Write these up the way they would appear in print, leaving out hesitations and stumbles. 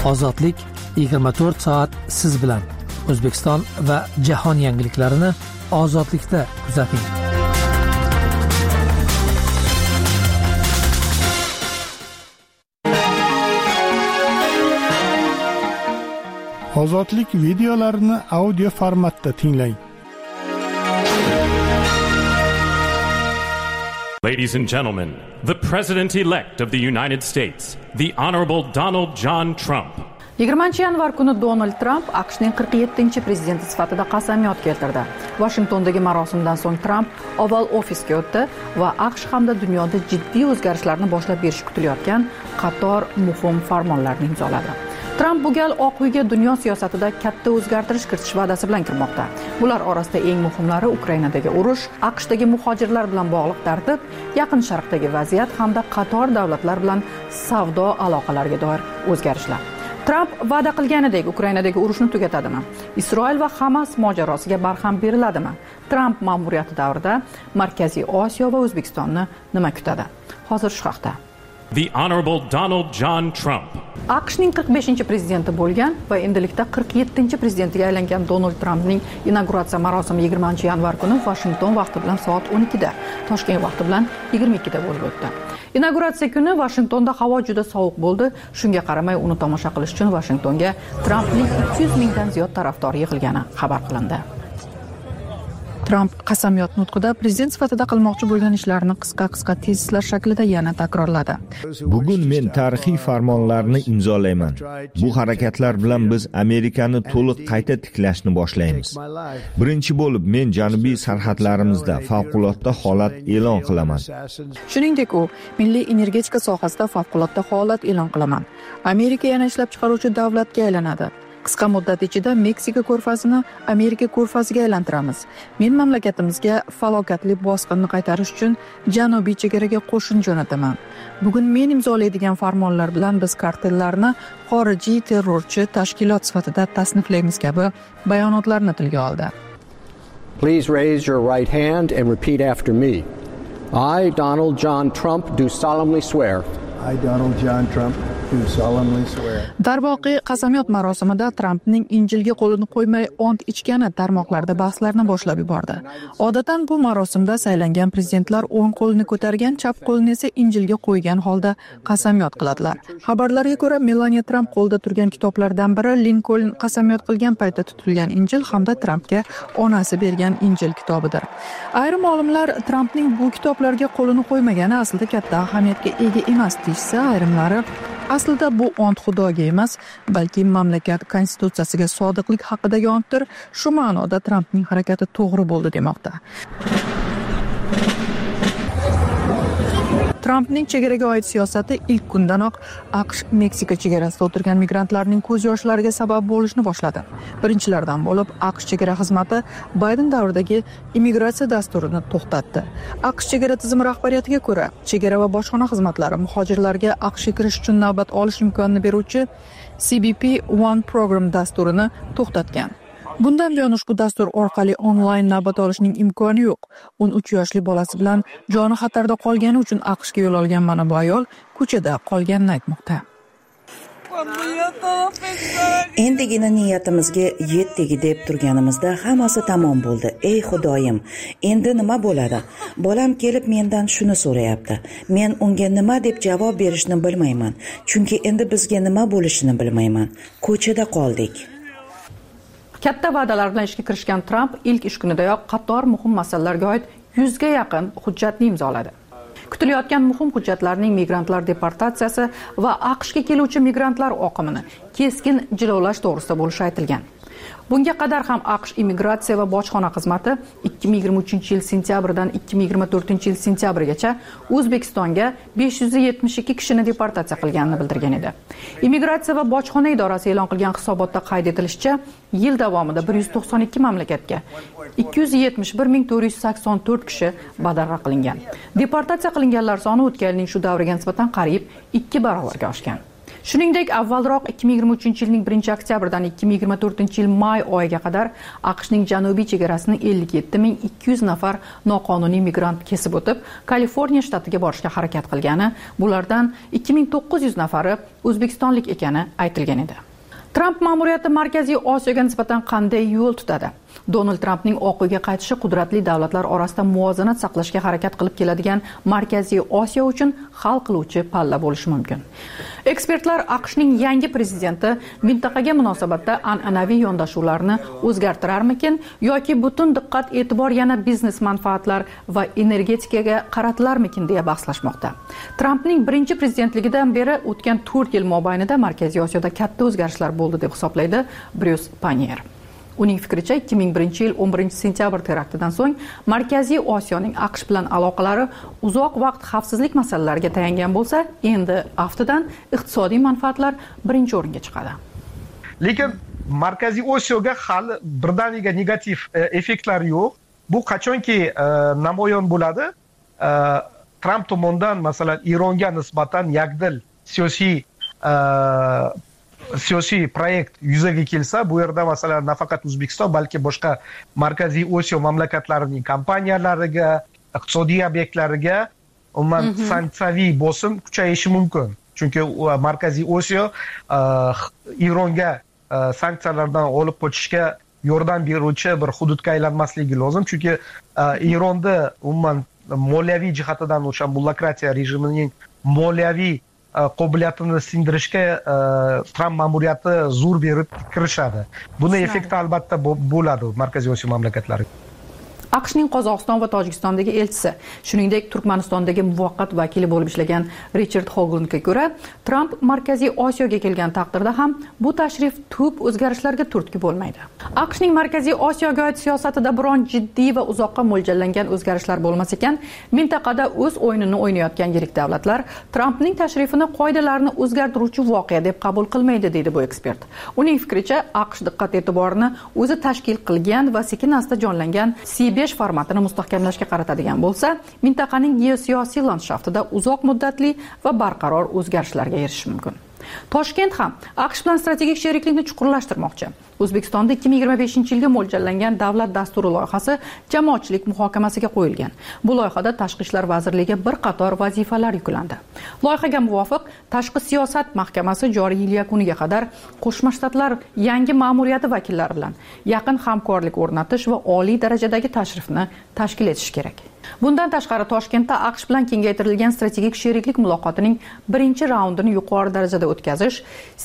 Ozodlik 24 soat siz bilan. O'zbekiston va jahon yangiliklarini ozodlikda kuzating. Ozodlik videolarini audio formatda tinglang. Ladies and gentlemen, the President-elect of the United States, the Honorable Donald John Trump. 20-yanvar kuni Donald Trump AQShning 47-prezidenti sifatida qasamyod keltirdi. Washingtondagi marosimdan so'ng Trump Oval Office'ga o'tdi va AQSh hamda dunyoda jiddiy o'zgarishlarni boshlab berishi kutilayotgan qator muhim farmonlarni imzoladi. Trump bu gal Oq uyga dunyo siyosatida katta o'zgartirish kiritish va'dasi bilan kirmoqda. Bular orasida eng muhimlari Ukrainadagi urush, AQShdagi muhojirlar bilan bog'liq tartib, Yaqin Sharqdagi vaziyat hamda qator davlatlar bilan savdo aloqalariga doir o'zgarishlar. Trump va'da qilganidek Ukrainadagi urushni tugatadimi? Isroil va Hamas mojarosiga barham beriladimi? Trump ma'muriyati davrida Markaziy Osiyo va O'zbekistonni nima kutadi? Hozir shu haqda. The Honorable Donald John Trump. AQShning 45-prezidenti bo'lgan va endilikda 47-prezidentiga aylangan Donald Trumpning inauguratsiya marosimi 20-yanvar kuni Washington vaqti bilan soat 12 da, Toshkent vaqti bilan 22 da bo'lib o'tdi. Inauguratsiya kuni Washingtonda havo juda sovuq bo'ldi. Shunga qaramay uni tomosha qilish uchun Washingtonga Trumpning 200 mingdan ziyod tarafdori yig'ilgani xabar qilindi. Trump qasamyod nutqida prezident sifatida qilmoqchi bo'lgan ishlarini qisqa tezislar shaklida yana takrorladi. Bugun men tarixiy farmonlarni imzolayman. Bu harakatlar bilan biz Amerikani to'liq qayta tiklashni boshlaymiz. Birinchi bo'lib men janubiy sarhadlarimizda favqulodda holat e'lon qilaman. Shuningdek, u milliy energetika sohasida favqulodda holat e'lon qilaman. Amerika yana ishlab chiqaruvchi davlatga aylanadi. Qisqa muddat ichida Meksika ko'rfazini Amerika ko'rfaziga aylantiramiz. Men mamlakatimizga falokatli bosqinni qaytarish uchun janubiy chegaraga qo'shin jo'nataman. Bugun men imzolaydigan farmonlar bilan biz kartellarni xorijiy terrorchi tashkilot sifatida tasniflaymiz kabi bayonotlarni tilga oldi. Please raise your right hand and repeat after me. I, Donald John Trump, do solemnly swear. I, Donald John Trump, do solemnly swear. Darvoqe qasamyod marosimida Trumpning Injilga qo'lini qo'ymay ont ichgani tarmoqlarda bahslarni boshlab yubordi. Odatdan bu marosimda saylangan prezidentlar o'ng qo'lini ko'targan, chap qo'lini esa Injilga qo'ygan holda qasamyod qiladilar. Xabarlarga ko'ra, Melania Trump qo'lda turgan kitoblardan biri Lincoln qasamyod qilgan paytda tutilgan Injil hamda Trumpga onasi bergan Injil kitobidir. Ayrim olimlar Trumpning bu kitoblarga qo'lini qo'ymagani aslida katta ahamiyatga ega emas deyishsa, ayrimlari aslida bu ont Xudoga emas, balki mamlakat konstitutsiyasiga sodiqlik haqidagi ontdir. Shu ma'noda Trumpning harakati to'g'ri bo'ldi demoqda. Trumpning chegaraga oid siyosati ilk kundanoq AQSh Meksika chegarasida o'tirgan migrantlarning ko'z yoshlariga sabab bo'lishni boshladi. Birinchilardan bo'lib AQSh chegara xizmati Bayden davridagi immigratsiya dasturini to'xtatdi. AQSh chegara tizimi rahbariyatiga ko'ra, chegara va bojxona xizmatlari muhojirlarga AQShga kirish uchun navbat olish imkonini beruvchi CBP One program dasturini to'xtatgan. Bundan buyon ushbu dastur orqali onlayn navbat olishning imkoni yo'q. 13 yoshli bolasi bilan joni xatarda qolgani uchun AQShga yo'l olgan mana bu ayol ko'chada qolganini aytmoqda. Endigina niyatimizga yetdigi deb turganimizda hammasi tamom bo'ldi. Ey Xudoyim, endi nima bo'ladi? Bolam kelib mendan shuni so'rayapti. Men unga nima deb javob berishni bilmayman, chunki endi bizga nima bo'lishini bilmayman. Ko'chada qoldik. Katta va'dalar bilan ishga kirishgan Trump ilk ish kunidayoq qator muhim masalalarga oid 100 ga yaqin hujjatni imzoladi. Kutilayotgan muhim hujjatlarning migrantlar deportatsiyasi va AQShga keluvchi migrantlar oqimini keskin jilovlash to'g'risida bo'lishi aytilgan. Bunga qadar ham AQSh immigratsiya va bojxona xizmati 2023-yil sentyabrdan 2024-yil sentyabrgacha O'zbekistonga 572 kishini deportatsiya qilganini bildirgan edi. Immigratsiya va bojxona idorasi e'lon qilgan hisobotda qayd etilishicha, yil davomida 192 mamlakatga 271.484 kishi badarg'a qilingan. Deportatsiya qilinganlar soni o'tgan yilning shu davriga nisbatan qariyb 2 barobarga oshgan. Shuningdek, avvalroq 2023-yilning 1-oktyabrdan 2024-yil may oyiga qadar AQShning janubiy chegarasini 57.200 nafar noqonuniy migrant kesib o'tib, Kaliforniya shtatiga borishga harakat qilgani, bulardan 2900 nafari o'zbekistonlik ekani aytilgan edi. Tramp ma'muriyati Markaziy Osiyoga nisbatan qanday yo'l tutadi? Donald Trampning Oq uyga qaytishi qudratli davlatlar orasida muvozanat saqlashga harakat qilib keladigan Markaziy Osiyo uchun hal qiluvchi palla bo'lishi mumkin. Ekspertlar AQShning yangi prezidenti mintaqaga munosabatda an'anaviy yondashuvlarni o'zgartirarmikin yoki butun diqqat e'tibor yana biznes manfaatlar va energetikaga qaratilarmikin deya bahslashmoqda. Trampning birinchi prezidentligidan beri o'tgan 4 yil mobaynida Markaziy Osiyoda katta o'zgarishlar bo'ldi deb hisoblaydi Bruce Panier. Uning fikricha 2001-yil 11-sentyabr teraktidan so'ng Markaziy Osiyoning AQSh bilan aloqalari uzoq vaqt xavfsizlik masalalariga tayangan bo'lsa, endi aftidan iqtisodiy manfaatlar birinchi o'ringa chiqadi. Lekin Markaziy Osiyoga hali birdaniga negativ effektlar yo'q. Bu qachonki namoyon bo'ladi, Tramp tomonidan masalan Eronga nisbatan yakdil siyosiy proyekt yuzaga kelsa, bu yerda masalan nafaqat O'zbekiston, balki boshqa Markaziy Osiyo mamlakatlarining kompaniyalariga, iqtisodiy obyektlariga umuman sanksiyaviy bosim kuchayishi mumkin. Chunki Markaziy Osiyo Eronga sanksiyalardan olib qochishga yordam beruvchi bir hududga aylanmasligi lozim. Chunki Eronda umuman moliyaviy jihatidan o'sha bullokratiya rejimining moliyaviy qobiliyatini sindirishga Tramp ma'muriyati zo'r berib kirishadi. Buni effekti albatta bo'ladi Markaziy Osiyo mamlakatlari. AQShning Qozog'iston va Tojikistondagi elchisi, shuningdek Turkmanistondagi muvaqqat vakili bo'lib ishlagan Richard Hoglundga ko'ra, Tramp Markaziy Osiyoga kelgan taqdirda ham bu tashrif tub o'zgarishlarga turtki bo'lmaydi. AQShning Markaziy Osiyoga oid siyosatida biron jiddiy va uzoqqa mo'ljallangan o'zgarishlar bo'lmas ekan, mintaqada o'z o'yinini o'ynayotgan yirik davlatlar Trampning tashrifini qoidalarni o'zgartiruvchi voqea deb qabul qilmaydi, deydi bu ekspert. Uning fikricha, AQSh diqqat e'tiborini o'zi tashkil qilgan va sekin-asta jonlangan C5 formatini mustahkamlashga qaratadigan bo'lsa, mintaqaning geosiyosiy landshaftida uzoq muddatli va barqaror o'zgarishlarga erishish mumkin. Toshkent ham AQSh bilan strategik sheriklikni chuqurlashtirmoqchi. O'zbekistonda 2025-yilga mo'ljallangan davlat dasturi loyihasi jamoatchilik muhokamasiga qo'yilgan. Bu loyihada Tashqi ishlar vazirligiga bir qator vazifalar yuklandi. Loyihaga muvofiq Tashqi siyosat mahkamasi joriy yil yakuniga qadar Qo'shma Shtatlar yangi ma'muriyati vakillari bilan yaqin hamkorlik o'rnatish va oliy darajadagi tashrifni tashkil etish kerak. Bundan tashqari Toshkentda AQSh bilan kengaytirilgan strategik sheriklik muloqotining birinchi raundini yuqori darajada o'tkazish,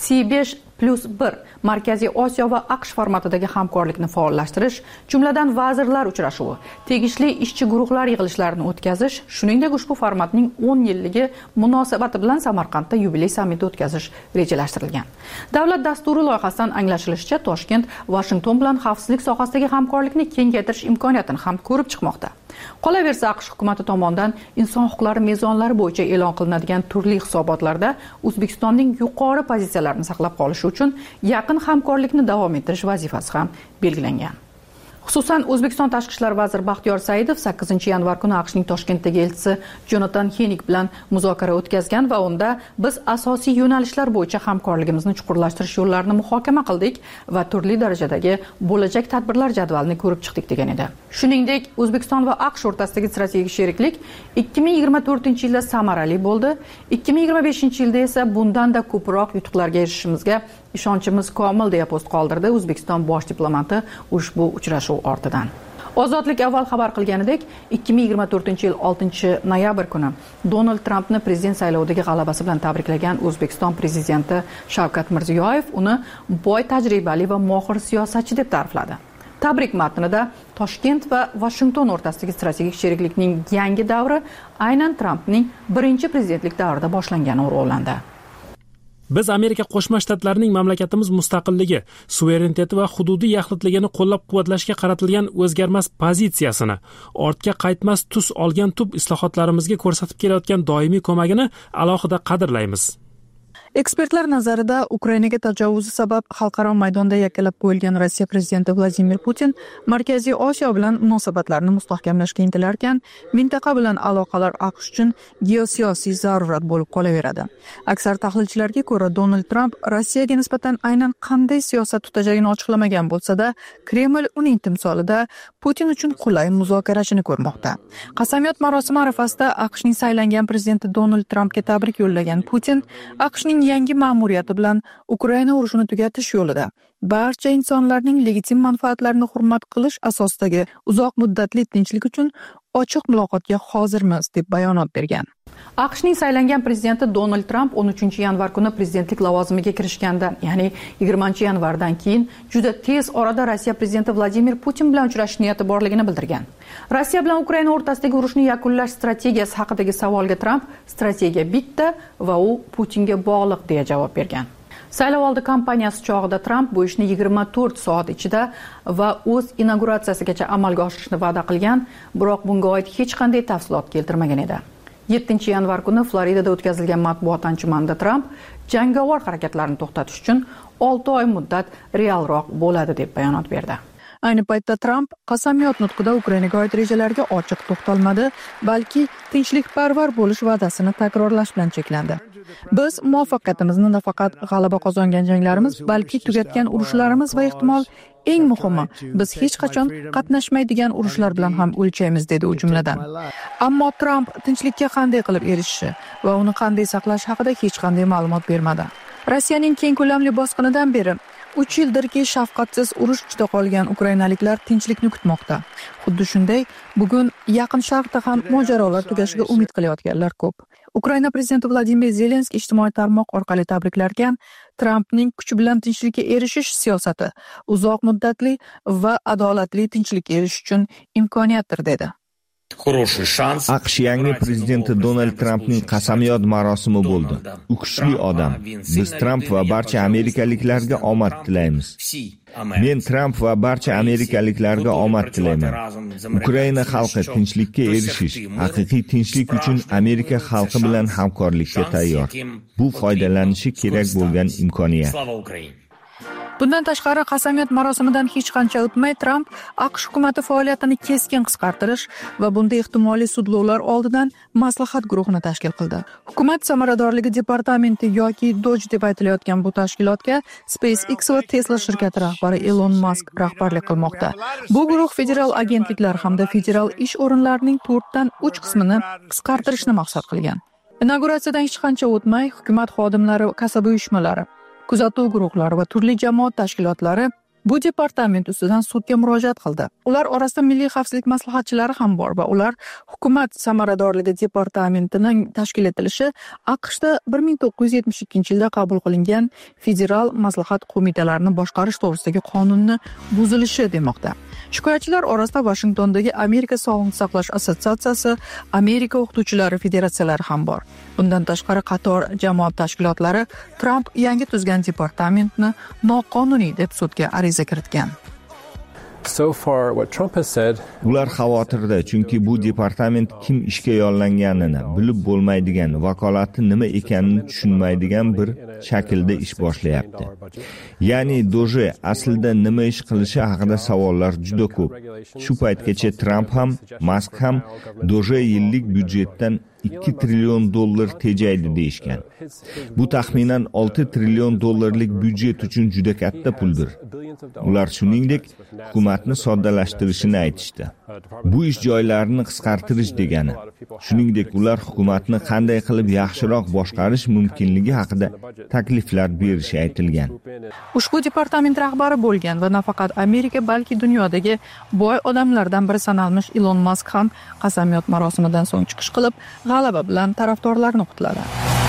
C5+1 Markaziy Osiyo va AQSh formatidagi hamkorlikni faollashtirish, jumladan vazirlar uchrashuvi, tegishli ishchi guruhlar yig'ilishlarini o'tkazish, shuningdek ushbu formatning 10 yilligi munosabati bilan Samarqandda yubiley sammiti o'tkazish rejalashtirilgan. Davlat dasturi loyihasidan anglashilishicha, Toshkent Washington bilan xavfsizlik sohasidagi hamkorlikni kengaytirish imkoniyatini ham ko'rib chiqmoqda. Qolaversa, AQSh hukumati tomonidan inson huquqlari mezonlari bo'yicha e'lon qilinadigan turli hisobotlarda O'zbekistonning yuqori pozitsiyalarini saqlab qolish uchun yaqin hamkorlikni davom ettirish vazifasi ham belgilangan. Xususan, O'zbekiston Tashqi ishlar vaziri Baxtiyor Saidov 8-yanvar kuni AQShning Toshkentdagi elchisi Jonathan Henig bilan muzokara o'tkazgan va unda biz asosiy yo'nalishlar bo'yicha hamkorligimizni chuqurlashtirish yo'llarini muhokama qildik va turli darajadagi bo'lajak tadbirlar jadvalini ko'rib chiqdik degan edi. Shuningdek, O'zbekiston va AQSh o'rtasidagi strategik sheriklik 2024-yilda samarali bo'ldi. 2025-yilda esa bundan-da ko'proq yutuqlarga erishishimizga ishonchimiz komil deya post qoldirdi O'zbekiston bosh diplomati ushbu uchrashuv ortidan. Ozodlik avval xabar qilganidek, 2024-yil 6-noyabr kuni Donald Trampni prezident saylovidagi g'alabasi bilan tabriklagan O'zbekiston prezidenti Shavkat Mirziyoyev uni boy tajribali va mohir siyosatchi deb ta'rifladi. Tabrik matnida Toshkent va Washington o'rtasidagi strategik sheriklikning yangi davri aynan Trampning birinchi prezidentlik davrida boshlangani o'rg'ulandi. Biz Amerika Qo'shma Shtatlarining mamlakatimiz mustaqilligi, suvereniteti va hududiy yaxlitligini qo'llab-quvvatlashga qaratilgan o'zgarmas pozitsiyasini, ortga qaytmas tus olgan tub islohotlarimizga ko'rsatib kelayotgan doimiy ko'magini alohida qadrlaymiz. Ekspertlar nazarida Ukrainaga tajovuzi sabab xalqaro maydonda yakkalab qo'yilgan Rossiya prezidenti Vladimir Putin Markaziy Osiyo bilan munosabatlarni mustahkamlashga intilarkan, mintaqa bilan aloqalar AQSh uchun geosiyosiy zarurat bo'lib qolaveradi. Aksar tahlilchilarga ko'ra, Donald Tramp Rossiyaga nisbatan aynan qanday siyosat tutajagini ochiqlamagan bo'lsa-da, Kreml uning timsolida Putin uchun qulay muzokarachini ko'rmoqda. Qasamyod marosimi arafasida AQShning saylangan prezidenti Donald Trampga tabrik yo'llagan Putin, AQShning yangi ma'muriyati bilan Ukraina urushini tugatish yo'lida barcha insonlarning legitim manfaatlarini hurmat qilish asosidagi uzoq muddatli tinchlik uchun ochiq muloqotga hozirmiz deb bayonot bergan. AQShning saylangan prezidenti Donald Tramp 13-yanvar kuni prezidentlik lavozimiga kirishganda, ya'ni 20-yanvardan keyin juda tez orada Rossiya prezidenti Vladimir Putin bilan uchrashish niyati borligini bildirgan. Rossiya bilan Ukraina o'rtasidagi urushni yakunlash strategiyasi haqidagi savolga Tramp strategiya bitta va u Putinga bog'liq deya javob bergan. Saylovoldi kampaniyasi chog'ida Tramp bu ishni 24 soat ichida va o'z inauguratsiyasigacha amalga oshirishni va'da qilgan, biroq bunga oid hech qanday tafsilot keltirmagan edi. 7-yanvar kuni Floridada o'tkazilgan matbuot anjumanida Tramp jangovar harakatlarni to'xtatish uchun 6 oy muddat realroq bo'ladi deb bayonot berdi. Ayni paytda Tramp qasamyod nutqida Ukrainaga oid rejalariga ochiq to'xtalmadi, balki tinchlikparvar bo'lish va'dasini takrorlash bilan cheklandi. Biz muvaffaqiyatimizni nafaqat g'alaba qozongan janglarimiz, balki tugatgan urushlarimiz va ehtimol eng muhimi, biz hech qachon qatnashmaydigan urushlar bilan ham o'lchaymiz, dedi u jumladan. Ammo Tramp tinchlikka qanday qilib erishishi va uni qanday saqlash haqida hech qanday ma'lumot bermadi. Rossiyaning keng ko'lamli bosqinidan beri 3 yildirki shafqatsiz urush ichida qolgan ukrainaliklar tinchlikni kutmoqda. Xuddi shunday, bugun Yaqin Sharqda ham mojarolar tugashiga umid qilayotganlar ko'p. Ukraina prezidenti Vladimir Zelenskiy ijtimoiy tarmoq orqali tabriklargan Trampning kuch bilan tinchlikka erishish siyosati uzoq muddatli va adolatli tinchlikka erishish uchun imkoniyatdir dedi. AQSh yangi prezidenti Donald Trampning qasamyod marosimi bo'ldi. U kuchli odam. Biz Tramp va barcha amerikaliklarga omad tilaymiz. Men Tramp va barcha amerikaliklarga omad tilayman. Ukraina xalqi tinchlikka erishish, haqiqiy tinchlik uchun Amerika xalqi bilan hamkorlikka tayyor. Bu foydalanishi kerak bo'lgan imkoniyat. Bundan tashqari, qasamyod marosimidan hech qancha o'tmay Tramp AQSh hukumati faoliyatini keskin qisqartirish va bunda ehtimoliy sudlovlar oldidan maslahat guruhini tashkil qildi. Hukumat samaradorligi departamenti yoki DOJ deb aytilayotgan bu tashkilotga SpaceX va Tesla shirkati rahbari Elon Musk rahbarlik qilmoqda. Bu guruh federal agentliklar hamda federal ish o'rinlarining 4 dan 3 qismini qisqartirishni maqsad qilgan. Inauguratsiyadan hech qancha o'tmay hukumat xodimlari, kasaba uyushmalari, kuzatuv guruhlari va turli jamoat tashkilotlari bu departament ustidan sudga murojaat qildi. Ular orasida milliy xavfsizlik maslahatchilari ham bor va ular hukumat samaradorligi departamentining tashkil etilishi AQShda 1972-yilda qabul qilingan federal maslahat qo'mitalarini boshqarish to'g'risidagi qonunni buzilishi demoqda. Shikoyatchilar orasida Washingtondagi Amerika Sog'liqni saqlash assotsiatsiyasi, Amerika o'qituvchilari federatsiyalari ham bor. Bundan tashqari qator jamoat tashkilotlari Tramp yangi tuzgan departamentni noqonuniy deb sudga ariza kiritgan. Ular xavotirda, chunki bu departament kim ishga yollanganini bilib bo'lmaydigan, vakolati nima ekanini tushunmaydigan bir shaklda ish boshlayapti. Ya'ni DOJ aslida nima ish qilishi haqida savollar juda ko'p. Shu paytgacha Tramp ham, Musk ham DOJ yillik byudjetdan $2 trillion tejaydi deyishgan. Bu taxminan $6 trillion byudjet uchun juda katta puldir. Ular shuningdek hukumatni soddalashtirishini aytishdi. Bu ish joylarini qisqartirish degani. Shuningdek ular hukumatni qanday qilib yaxshiroq boshqarish mumkinligi haqida takliflar berishi aytilgan. Ushbu departament rahbari bo'lgan va nafaqat Amerika, balki dunyodagi boy odamlardan biri sanalmish Elon Musk ham qasamyod marosimidan so'ng chiqish qilib, g'alaba bilan tarafdorlarni qutladi.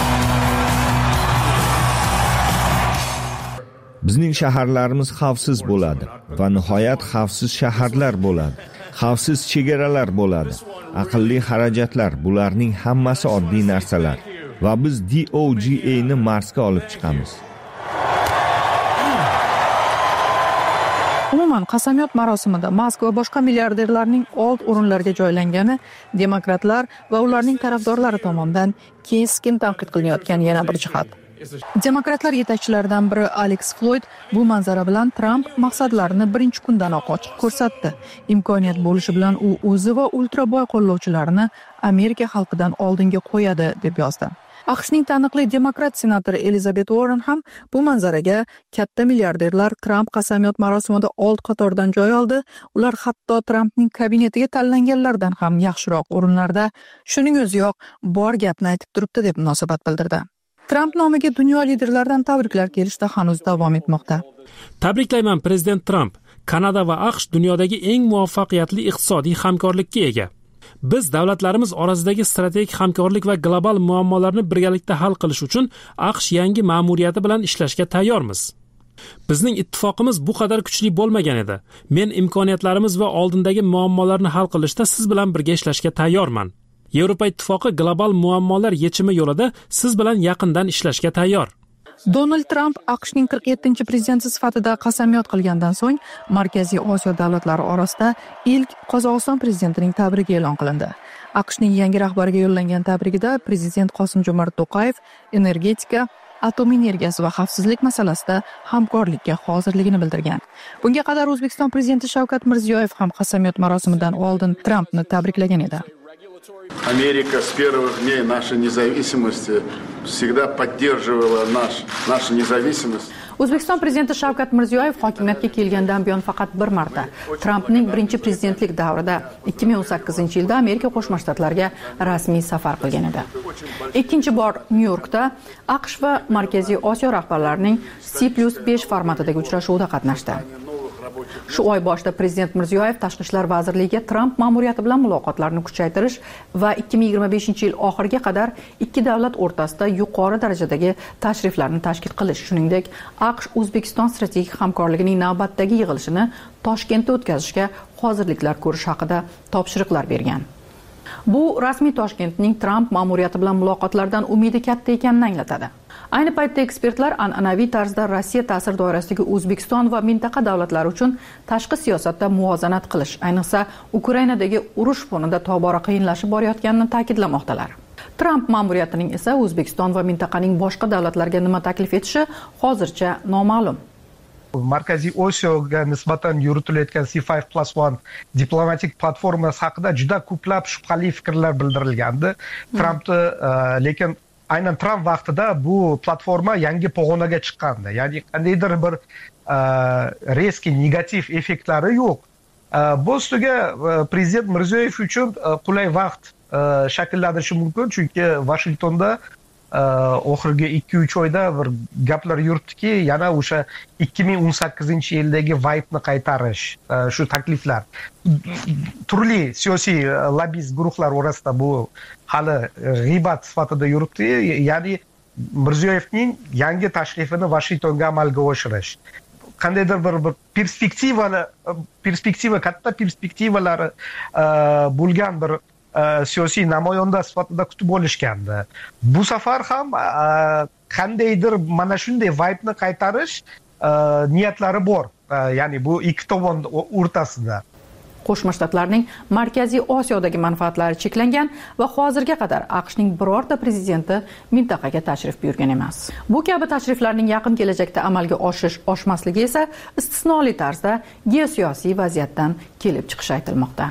Bizning shaharlarimiz xavfsiz bo'ladi va nihoyat xavfsiz shaharlar bo'ladi. Xavfsiz chegaralar bo'ladi. Aqlli xarajatlar, bularning hammasi oddiy narsalar va biz DOGA ni Marsga olib chiqamiz. Umuman qasamyod marosimida Musk va boshqa milliarderlarning old o'rinlarga joylangani demokratlar va ularning tarafdorlari tomonidan keskin tanqid qilinayotgan yana bir jihat. Demokratlar yetakchilaridan biri Alex Floyd bu manzara bilan Trump maqsadlarini birinchi kundanoq ochiq ko'rsatdi. Imkoniyat bo'lishi bilan u o'zi va ultraboy qo'llovchilarini Amerika xalqidan oldinga qo'yadi deb yozdi. AQShning taniqli demokrat senatori Elizabeth Warren ham bu manzaraga katta milliarderlar Trump qasamyod marosimida old qatordan joy oldi. Ular hatto Trumpning kabinetiga tanlanganlardan ham yaxshiroq o'rinlarda, shuning o'ziyoq bor gapni aytib turibdi deb munosabat bildirdi. Trump nomiga dunyo liderlaridan tabriklar kelishda hanuz davom etmoqda. Tabriklayman prezident Trump. Kanada va AQSh dunyodagi eng muvaffaqiyatli iqtisodiy hamkorlikka ega. Biz davlatlarimiz orasidagi strategik hamkorlik va global muammolarni birgalikda hal qilish uchun AQSh yangi ma'muriyati bilan ishlashga tayyormiz. Bizning ittifoqimiz bu qadar kuchli bo'lmagan edi. Men imkoniyatlarimiz va oldindagi muammolarni hal qilishda siz bilan birga ishlashga tayyorman. Yevropa ittifoqi global muammolar yechimi yo'lida siz bilan yaqindan ishlashga tayyor. Donald Trump AQShning 47-prezidenti sifatida qasamyod qilgandan so'ng Markaziy Osiyo davlatlari orasida ilk Qozog'iston prezidentining tabrigi e'lon qilindi. AQShning yangi rahbariga yo'llangan tabrigida prezident Qosim-Jomart To'qayev energetika, atom energiyasi va xavfsizlik masalasida hamkorlikka hozirligini bildirgan. Bunga qadar O'zbekiston prezidenti Shavkat Mirziyoyev ham qasamyod marosimidan oldin Trumpni tabriklagan edi. Америка с первых дней нашей независимости всегда поддерживала нашу независимость. O'zbekiston prezidenti Shavkat Mirziyoyev hokimiyatga kelgandan buyon faqat bir marta Trumpning birinchi prezidentlik davrida 2018-yilda Amerika Qo'shma Shtatlariga rasmiy safar qilgan edi. Ikkinchi bor Nyu-Yorkda AQSh va Markaziy Osiyo rahbarlarining C+5 formatidagi uchrashuvda qatnashdi. Shu oy boshida prezident Mirziyoyev Tashqi ishlar vazirligiga Trump ma'muriyati bilan muloqotlarni kuchaytirish va 2025-yil oxiriga qadar ikki davlat o'rtasida yuqori darajadagi tashriflarni tashkil qilish, shuningdek, AQSh O'zbekiston strategik hamkorligining navbatdagi yig'ilishini Toshkentda o'tkazishga hozirliklar ko'rish haqida topshiriqlar bergan. Bu rasmiy Toshkentning Trump ma'muriyati bilan muloqotlardan umidi katta ekanini anglatadi. Ayni paytda ekspertlar an'anaviy tarzda Rossiya ta'sir doirasidagi O'zbekiston va mintaqa davlatlari uchun tashqi siyosatda muvozanat qilish, ayniqsa Ukrainadagi urush fonida tobora qiyinlashib borayotganini ta'kidlamoqdalar. Trump ma'muriyatining esa O'zbekiston va mintaqaning boshqa davlatlarga nima taklif etishi hozircha noma'lum. Markaziy Osiyoga nisbatan yuritilayotgan C5+1 diplomatik platformasi haqida juda ko'plab shubhali fikrlar bildirilgandi. Lekin aynan Trump vaqtida bu platforma yangi pog'onaga chiqqandi. Ya'ni qandaydir bir reski negativ effektlari yo'q. Bu ustiga prezident Mirziyoyev uchun qulay vaqt shakllanishi mumkin, chunki Washingtonda oxirgi 2-3 oyda bir gaplar yuritdiki, yana o'sha 2018-yildagi vaybni qaytarish, shu takliflar. Turli siyosiy lobbist guruhlar orasida bu hali g'iybat sifatida yuribdi. Ya'ni Mirziyoyevning yangi tashrifini Washingtonga amalga oshirish. Qandaydir bir katta perspektivalari bo'lgan bir siyosiy namoyanda sifatida kutib olishgandi. Bu safar ham qandaydir mana shunday vaybni qaytarish niyatlari bor. Ya'ni bu ikki tomon o'rtasida. Qo'shma Shtatlarning Markaziy Osiyodagi manfaatlari cheklangan va hozirga qadar AQShning birorta prezidenti mintaqaga tashrif buyurgan emas. Bu kabi tashriflarning yaqin kelajakda amalga oshmasligi esa istisnoli tarzda geosiyosiy vaziyatdan kelib chiqishi aytilmoqda.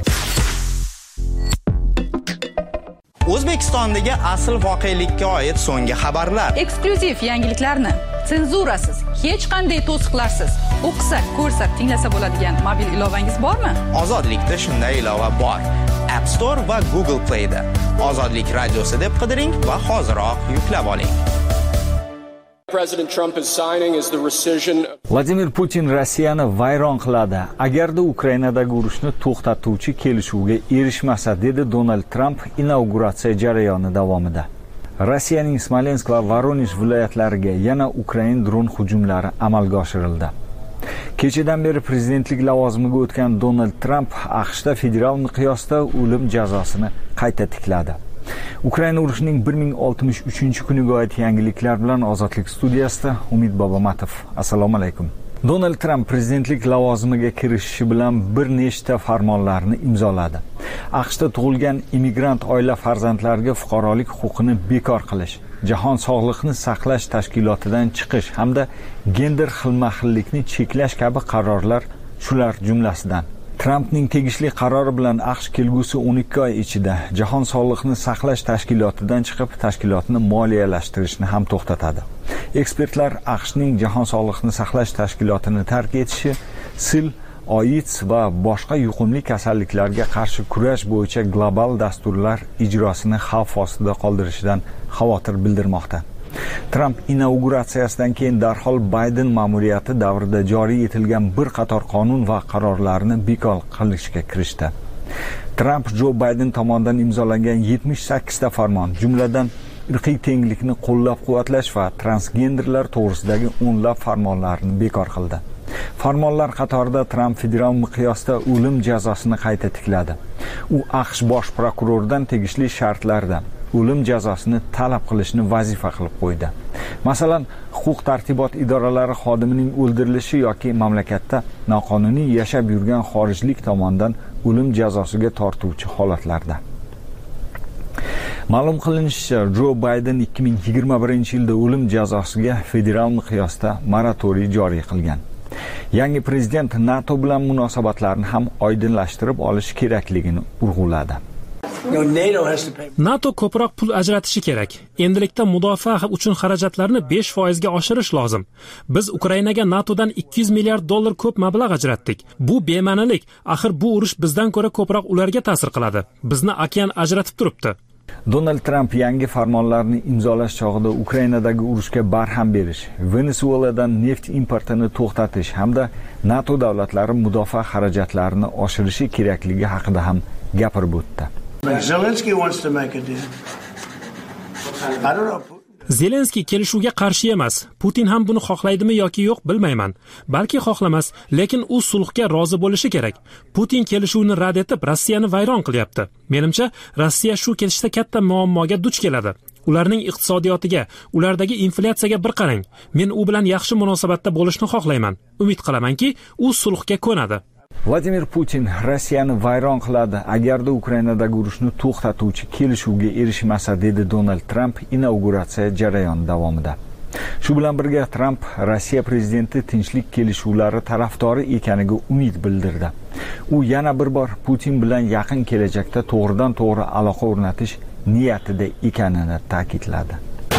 O'zbekistondagi asl voqelikka oid so'nggi xabarlar, eksklyuziv yangiliklarni senzurasiz, hech qanday to'siqlarsiz o'qisa, ko'rsa, tinglasa bo'ladigan mobil ilovangiz bormi? Ozodlikda shunday ilova bor. App Store va Google Play da. Ozodlik radiosi deb qidiring va hoziroq yuklab oling. Vladimir Putin Rossiyani vayron qiladi agarda Ukrainadagi urushni to'xtatuvchi kelishuvga erishmasa, dedi Donald Trump inauguratsiya jarayoni davomida. Rossiyaning Smolensk va Voronezh viloyatlariga yana Ukrain dron hujumlari amalga oshirildi. Kechadan beri prezidentlik lavozimiga o'tgan Donald Trump AQShda federal miqyosda o'lim jazosini qayta tikladi. Ukraina urushining 1063-kuniga oid yangiliklar bilan Ozodlik studiyasida Umid Bobomatov. Assalomu alaykum. Donald Trump prezidentlik lavozimiga kirishishi bilan bir nechta farmonlarni imzoladi. AQShda tug'ilgan immigrant oila farzandlariga fuqarolik huquqini bekor qilish, Jahon sog'liqni saqlash tashkilotidan chiqish hamda gender xilma-xillikni cheklash kabi qarorlar shular jumlasidan. Trampning tegishli qarori bilan AQSh kelgusi 12 oy ichida Jahon sog'liqni saqlash tashkilotidan chiqib, tashkilotni moliyalashtirishni ham to'xtatadi. Ekspertlar AQShning Jahon sog'liqni saqlash tashkilotini tark etishi sil, AIDS va boshqa yuqumli kasalliklarga qarshi kurash bo'yicha global dasturlar ijrosini xavf ostida qoldirishidan xavotir bildirmoqda. Tramp inauguratsiyasidan keyin darhol Bayden ma'muriyati davrida joriy etilgan bir qator qonun va qarorlarni bekor qilishga kirishdi. Tramp Joe Bayden tomonidan imzolangan 78 ta farmon, jumladan irqiy tenglikni qo'llab-quvvatlash va transgenderlar to'g'risidagi o'nlab farmonlarni bekor qildi. Farmonlar qatorida Tramp federal miqyosda o'lim jazosini qayta tikladi. U AQSh bosh prokuroridan tegishli shartlarda o'lim jazosini talab qilishni vazifa qilib qo'ydi. Masalan, huquq-tartibot idoralari xodimining o'ldirilishi yoki mamlakatda noqonuniy yashab yurgan xorijlik tomonidan o'lim jazosiga tortuvchi holatlarda. Ma'lum qilinishicha, Joe Bayden 2021-yilda o'lim jazosiga federal miqyosda moratoriy joriy qilgan. Yangi prezident NATO bilan munosabatlarni ham oydinlashtirib olish kerakligini urg'uladi. NATO ko'proq pul ajratishi kerak. Endilikda mudofaa uchun xarajatlarni 5% ga oshirish lozim. Biz Ukrainaga NATOdan 200 milliard dollar ko'p mablag' ajratdik. Bu bema'nilik. Axir bu urush bizdan ko'ra ko'proq ularga ta'sir qiladi. Bizni okean ajratib turibdi. Donald Tramp yangi farmonlarni imzolash chog'ida Ukrainadagi urushga barham berish, Venezueladan neft importini to'xtatish hamda NATO davlatlari mudofaa xarajatlarini oshirishi kerakligi haqida ham gapirib o'tdi. Zelenskiy kelishuvga qarshi emas. Putin ham buni xohlaydimi yoki yo'q bilmayman. Balki xohlamas, lekin u sulhga rozi bo'lishi kerak. Putin kelishuvni rad etib, Rossiyani vayron qilyapti. Menimcha, Rossiya shu kelishda katta muammoga duch keladi. Ularning iqtisodiyotiga, ulardagi inflyatsiyaga bir qarang. Men u bilan yaxshi munosabatda bo'lishni xohlayman. Umid qilamanki, u sulhga ko'nadi. Vladimir Putin Rossiyani vayron qiladi agarda Ukrainadagi urushni to'xtatuvchi kelishuvga erishmasa, dedi Donald Tramp inauguratsiya jarayoni davomida. Shu bilan birga Tramp Rossiya prezidenti tinchlik kelishuvlari tarafdori ekaniga umid bildirdi. U yana bir bor Putin bilan yaqin kelajakda to'g'ridan-to'g'ri aloqa o'rnatish niyatida ekanini ta'kidladi.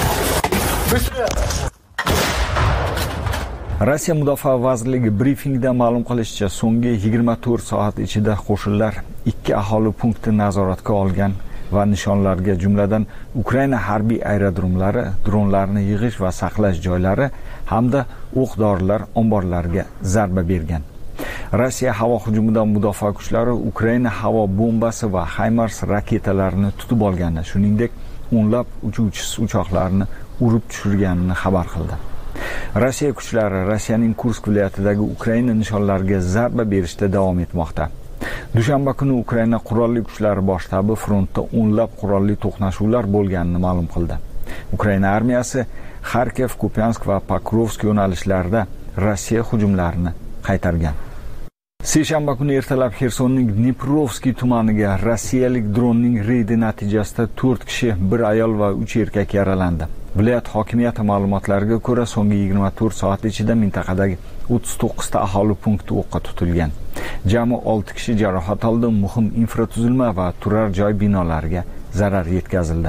Rossiya Mudofaa vazirligi brifingda ma'lum qilishicha, so'nggi 24 soat ichida qo'shinlar 2 aholi punkti nazoratga olgan va nishonlarga, jumladan Ukraina harbiy aerodromlari, dronlarni yig'ish va saqlash joylari hamda o'q-dorilar omborlariga zarba bergan. Rossiya havo hujumidan mudofaa kuchlari Ukraina havo bombasi va HIMARS raketalarini tutib olgani, shuningdek, o'nlab uchuvchisiz uchoqlarni urib tushirganini xabar qildi. Rossiya kuchlari Rossiyaning Kursk viloyatidagi Ukraina nishonlariga zarba berishda davom etmoqda. Dushanba kuni Ukraina qurolli kuchlari bosh shtabi frontda o'nlab qurolli to'qnashuvlar bo'lganini ma'lum qildi. Ukraina armiyasi Kharkiv, Kupiansk va Pokrovsk yo'nalishlarida Rossiya hujumlarini qaytargan. Seshanba kuni ertalab Xersonning Dniprovskiy tumaniga rossiyalik dronning reydi natijasida 4 kishi, 1 ayol va 3 erkak yaralandi. Viloyat hokimiyati ma'lumotlariga ko'ra, so'nggi 24 soat ichida mintaqadagi 39 ta aholi punkti o'qqa tutilgan. Jami 6 kishi jarohat oldi, muhim infratuzilma va turar joy binolariga zarar yetkazildi.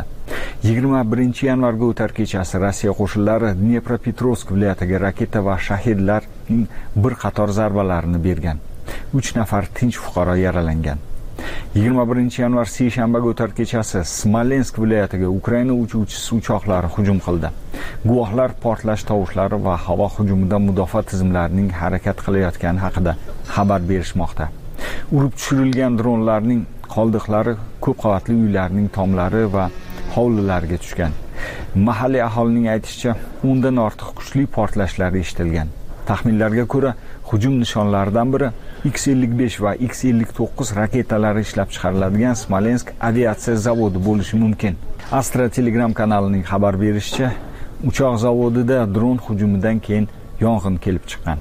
21-yanvarga o'tar kechasi Rossiya qo'shinlari Dnepropetrovsk viloyatiga raketa va shahidlarning bir qator zarbalarini bergan. 3 nafar tinch fuqaro yaralangan. 21-yanvar seshanbaga o'tar kechasi Smolensk viloyatiga Ukraina uchuvchisiz uchoqlari hujum qildi. Guvohlar portlash tovushlari va havo hujumidan mudofaa tizimlarining harakat qilayotgani haqida xabar berishmoqda. Urib tushirilgan dronlarning qoldiqlari ko'p qavatli uylarning tomlari va hovlilariga tushgan. Mahalliy aholining aytishicha, 10 dan ortiq kuchli portlashlar eshitilgan. Taxminlarga ko'ra, hujum nishonlaridan biri X-55 va X-59 raketalari ishlab chiqariladigan Smolensk aviatsiya zavodi bo'lishi mumkin. Astra Telegram kanalining xabar berishicha, uchoq zavodida dron hujumidan keyin yong'in kelib chiqqan.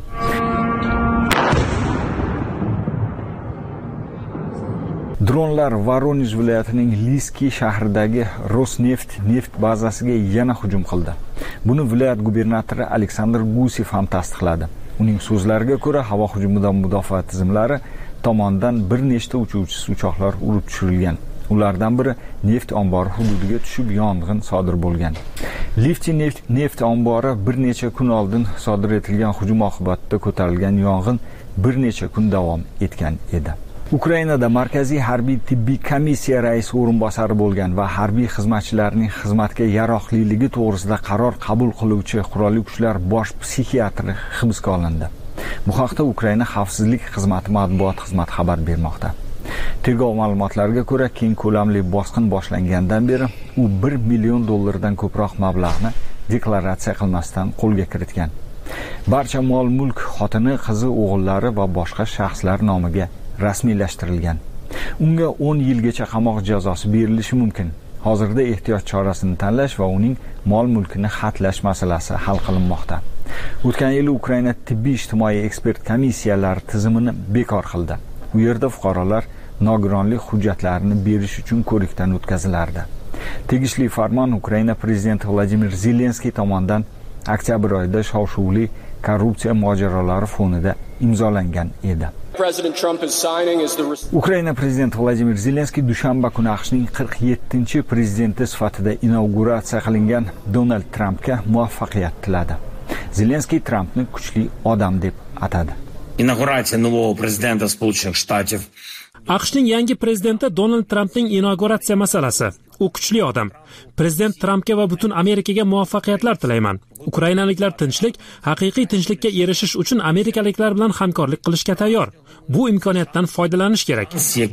Dronlar Voronezh viloyatining Liski shahridagi Rosneft neft bazasiga yana hujum qildi. Buni viloyat gubernatori Aleksandr Gusev ham tasdiqladi. Uning so'zlariga ko'ra, havo hujumidan mudofaa tizimlari tomonidan bir nechta uchuvchisiz uchoqlar urib tushirilgan. Ulardan biri neft ombori hududiga tushib yong'in sodir bo'lgan. Lifti neft ombori bir necha kun oldin sodir etilgan hujum oqibatida ko'tarilgan yong'in bir necha kun davom etgan edi. Ukrainada Markaziy harbiy tibbiy komissiya raisi o'rinbosari bo'lgan va harbiy xizmatchilarning xizmatga yaroqliligi to'g'risida qaror qabul qiluvchi qurolli kuchlar bosh psixiatri hibsga olindi. Bu haqda Ukraina xavfsizlik xizmati matbuot xizmati xabar bermoqda. Tergov ma'lumotlariga ko'ra, keng ko'lamli bosqin boshlangandan beri u $1 million dan ko'proq mablag'ni deklaratsiya qilmasdan qo'lga kiritgan. Barcha mol-mulk xotini, qizi, o'g'illari va boshqa shaxslar nomiga rasmiylashtirilgan. Unga 10 yilgacha qamoq jazosi berilishi mumkin. Hozirda ehtiyot chorasini tanlash va uning mol-mulkini xatlash masalasi hal qilinmoqda. O'tgan yili Ukraina tibbiy ijtimoiy ekspert komissiyalari tizimini bekor qildi. U yerda fuqarolar nogironlik hujjatlarini berish uchun ko'rikdan o'tkazilardi. Tegishli farmon Ukraina prezidenti Vladimir Zelenskiy tomonidan oktyabr oyida shov-shuvli korrupsiya mojarolari fonida imzolangan edi. Ukraina prezidenti Vladimir Zelenskiy dushanba kuni AQShning 47-prezidenti sifatida inauguratsiya qilingan Donald Trampga muvaffaqiyat tiladi. Zelenskiy Trampni kuchli odam deb atadi. Inauguratsiya нового президента Spojených Shtatov. AQShning yangi prezidenti Donald Trampning inauguratsiya masalasi. U kuchli odam. Prezident Trampga va butun Amerikaga muvaffaqiyatlar tilayman. Ukrainaliklar tinchlik, haqiqiy tinchlikka erishish uchun amerikaliklar bilan hamkorlik qilishga tayyor. Bu imkoniyatdan foydalanish kerak.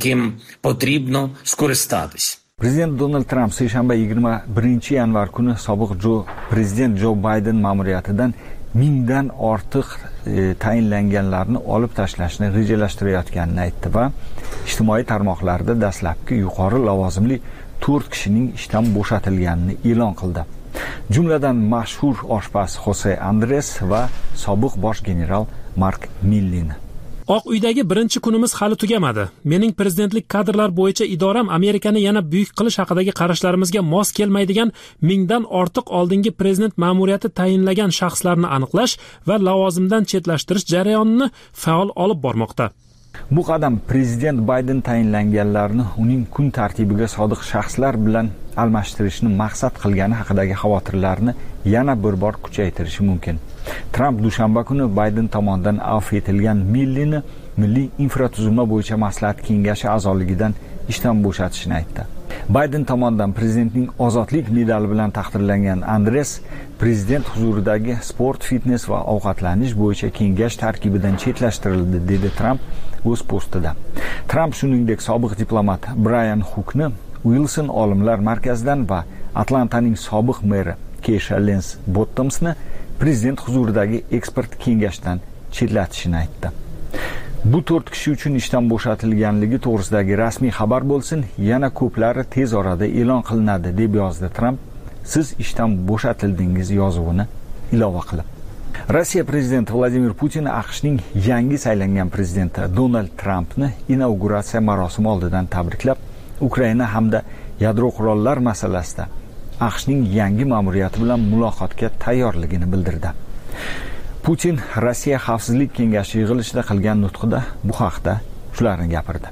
Prezident Donald Trump seshanba 21-yanvar kuni sobiq prezident Jo Bayden ma'muriyatidan 1000 dan ortiq tayinlanganlarni olib tashlashni rejalashtirayotganini aytdi va ijtimoiy tarmoqlarda dastlabki yuqori lavozimli 4 kishining ishdan bo'shatilganini e'lon qildi. Jumladan mashhur oshpaz Jose Andres va sobiq bosh general Mark Milley. Oq uydagi birinchi kunimiz hali tugamadi. Mening prezidentlik kadrlar bo'yicha idoram Amerikani yana buyuk qilish haqidagi qarashlarimizga mos kelmaydigan 1000 dan ortiq oldingi prezident ma'muriyati tayinlagan shaxslarni aniqlash va lavozimdan chetlashtirish jarayonini faol olib bormoqda. Bu qadam prezident Bayden tayinlanganlarni uning kun tartibiga sodiq shaxslar bilan almashtirishni maqsad qilgani haqidagi xavotirlarni yana bir bor kuchaytirishi mumkin. Trump dushanba kuni Bayden tomonidan afv etilgan Milleyni Milliy infratuzilma bo'yicha maslahat kengashi a'zoligidan ishdan bo'shatishini aytdi. Bayden tomonidan prezidentning ozodlik medali bilan taqdirlangan Andres prezident huzuridagi sport, fitness va ovqatlanish bo'yicha kengash tarkibidan chetlashtirildi, dedi Trump o'z postida. Trump shuningdek sobiq diplomat Brian Hookni Wilson olimlar markazidan va Atlantaning sobiq meri Keisha Lance Bottomsni prezident huzuridagi ekspert kengashdan chetlatishini aytdi. Bu 4 kishi uchun ishdan bo'shatilganligi to'g'risidagi rasmiy xabar bo'lsin, yana ko'plari tez orada e'lon qilinadi, deb yozdi Trump. Siz ishdan bo'shatildingiz yozuvini ilova qilib. Rossiya prezidenti Vladimir Putin AQShning yangi saylangan prezidenti Donald Trampni inauguratsiya marosimi oldidan tabriklab, Ukraina hamda yadro qurollar masalasida AQShning yangi ma'muriyati bilan muloqotga tayyorligini bildirdi. Putin Rossiya xavfsizlik kengashi yig'ilishida qilgan nutqida bu haqda shularni gapirdi.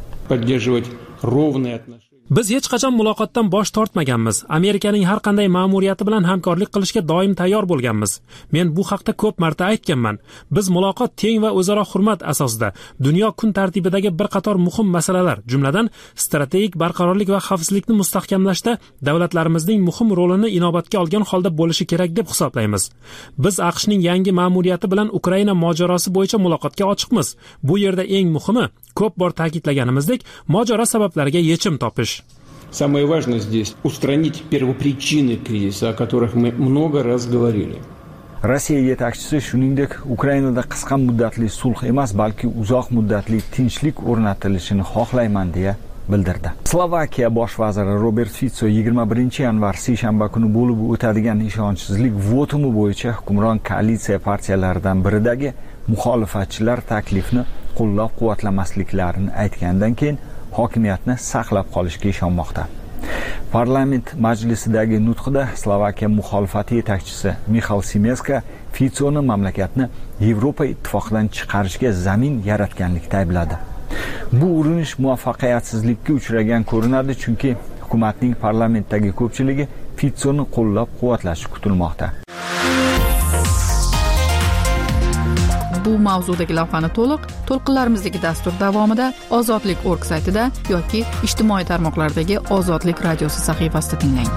Biz hech qachon muloqotdan bosh tortmaganmiz. Amerikaning har qanday ma'muriyati bilan hamkorlik qilishga doim tayyor bo'lganmiz. Men bu haqda ko'p marta aytganman. Biz muloqot teng va o'zaro hurmat asosida dunyo kun tartibidagi bir qator muhim masalalar, jumladan strategik barqarorlik va xavfsizlikni mustahkamlashda davlatlarimizning muhim rolini inobatga olgan holda bo'lishi kerak deb hisoblaymiz. Biz AQShning yangi ma'muriyati bilan Ukraina mojarosi bo'yicha muloqotga ochiqmiz. Bu yerda eng muhimi, ko'p bor ta'kidlaganimizdek, mojaro sabablariga yechim topish. Самое важное здесь — устранить первопричины кризиса, о которых мы много раз говорили. Rossiya yetakchisi shuningdek Ukrainada qisqa muddatli sulh emas, balki uzoq muddatli tinchlik o'rnatilishini xohlayman deya bildirdi. Slovakiya bosh vaziri Robert Fico 21-yanvar seshanba kuni bo'lib o'tadigan ishonchsizlik votumi bo'yicha hukmron koalitsiya partiyalaridan biridagi muxolifatchilar taklifni qo'llab-quvvatlamasliklarini aytgandan keyin hokimiyatni saqlab qolishga ishonmoqda. Parlament majlisidagi nutqida Slovakiya muxolifati yetakchisi Mixail Simeska Ficoni mamlakatni Yevropa ittifoqidan chiqarishga zamin yaratganlikda aybladi. Bu urinish muvaffaqiyatsizlikka uchragan ko'rinadi, chunki hukumatning parlamentdagi ko'pchiligi Ficoni qo'llab-quvvatlashi kutilmoqda. Bu mavzudagi lavhani to'lqinlarimizdagi dastur davomida Ozodlik.org saytida yoki ijtimoiy tarmoqlardagi Ozodlik radiosi sahifasida tinglang.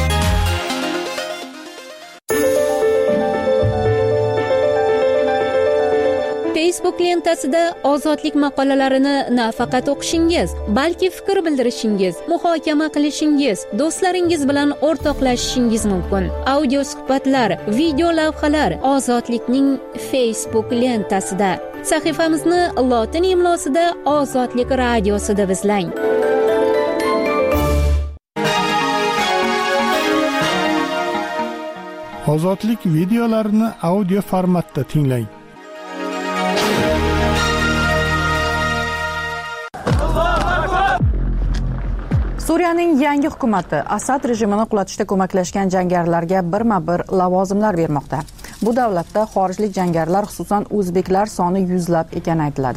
Facebook lentasida ozodlik maqolalarini nafaqat o'qishingiz, balki fikr bildirishingiz, muhokama qilishingiz, do'stlaringiz bilan o'rtoqlashishingiz mumkin. Audio suhbatlar, video lavhalar Ozodlikning Facebook lentasida. Sahifamizni lotin imlosida Ozodlik radiosi deb izlang. Ozodlik videolarini audio formatda tinglang. Suriyaning yangi hukumati Asad rejimini qulatishda ko'maklashgan jangarilarga birma-bir lavozimlar bermoqda. Bu davlatda xorijlik jangarilar, xususan o'zbeklar soni yuzlab ekani aytiladi.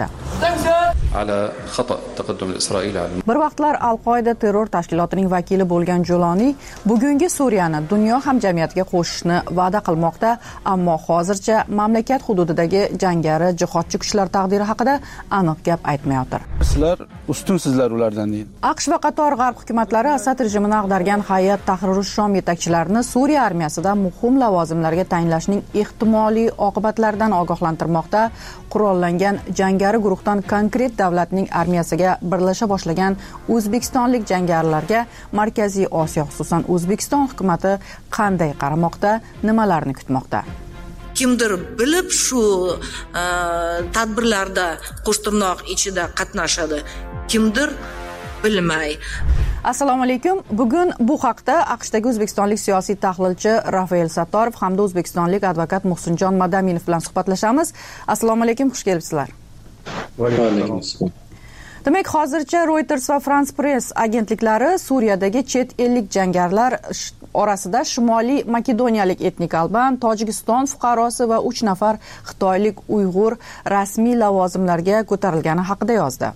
Bir vaqtlar Al-Qoida terror tashkilotining vakili bo'lgan Joloni bugungi Suriyani dunyo hamjamiyatiga qo'shishni va'da qilmoqda, ammo hozircha mamlakat hududidagi jangari jihodchi kuchlar taqdiri haqida aniq gap aytmayotir. Sizlar ustunsizlar ulardan deydi. AQSh va qator g'arb hukumatlari Asad rejimini ag'dargan hay'at Tahrir-ush-Shom yetakchilarini Suriya armiyasida muhim lavozimlarga tayinlashning ehtimoliy oqibatlaridan ogohlantirmoqda. Qurollangan jangari guruhdan konkret davlatning armiyasiga birlasha boshlagan o'zbekistonlik jangarilarga Markaziy Osiyo, xususan O'zbekiston hukumatı qanday qaramoqda, nimalarni kutmoqda? Kimdir bilib shu tadbirlarda qo'shtirnoq ichida qatnashadi, kimdir bilmay. Assalomu alaykum. Bugun bu haqda AQShdagi o'zbekistonlik siyosiy tahlilchi Rafael Sattorov hamda o'zbekistonlik advokat Muhsinjon Madaminov bilan suhbatlashamiz. Assalomu alaykum, xush kelibsizlar. Va alaykum assalom. Demak, hozircha Reuters va France Press agentliklari Suriyadagi chet ellik jangarilar orasida Shimoliy Makedoniyalik etnik alban, Tojikiston fuqarosi va 3 nafar xitoylik Uyg'ur rasmiy lavozimlarga ko'tarilgani haqida yozdi.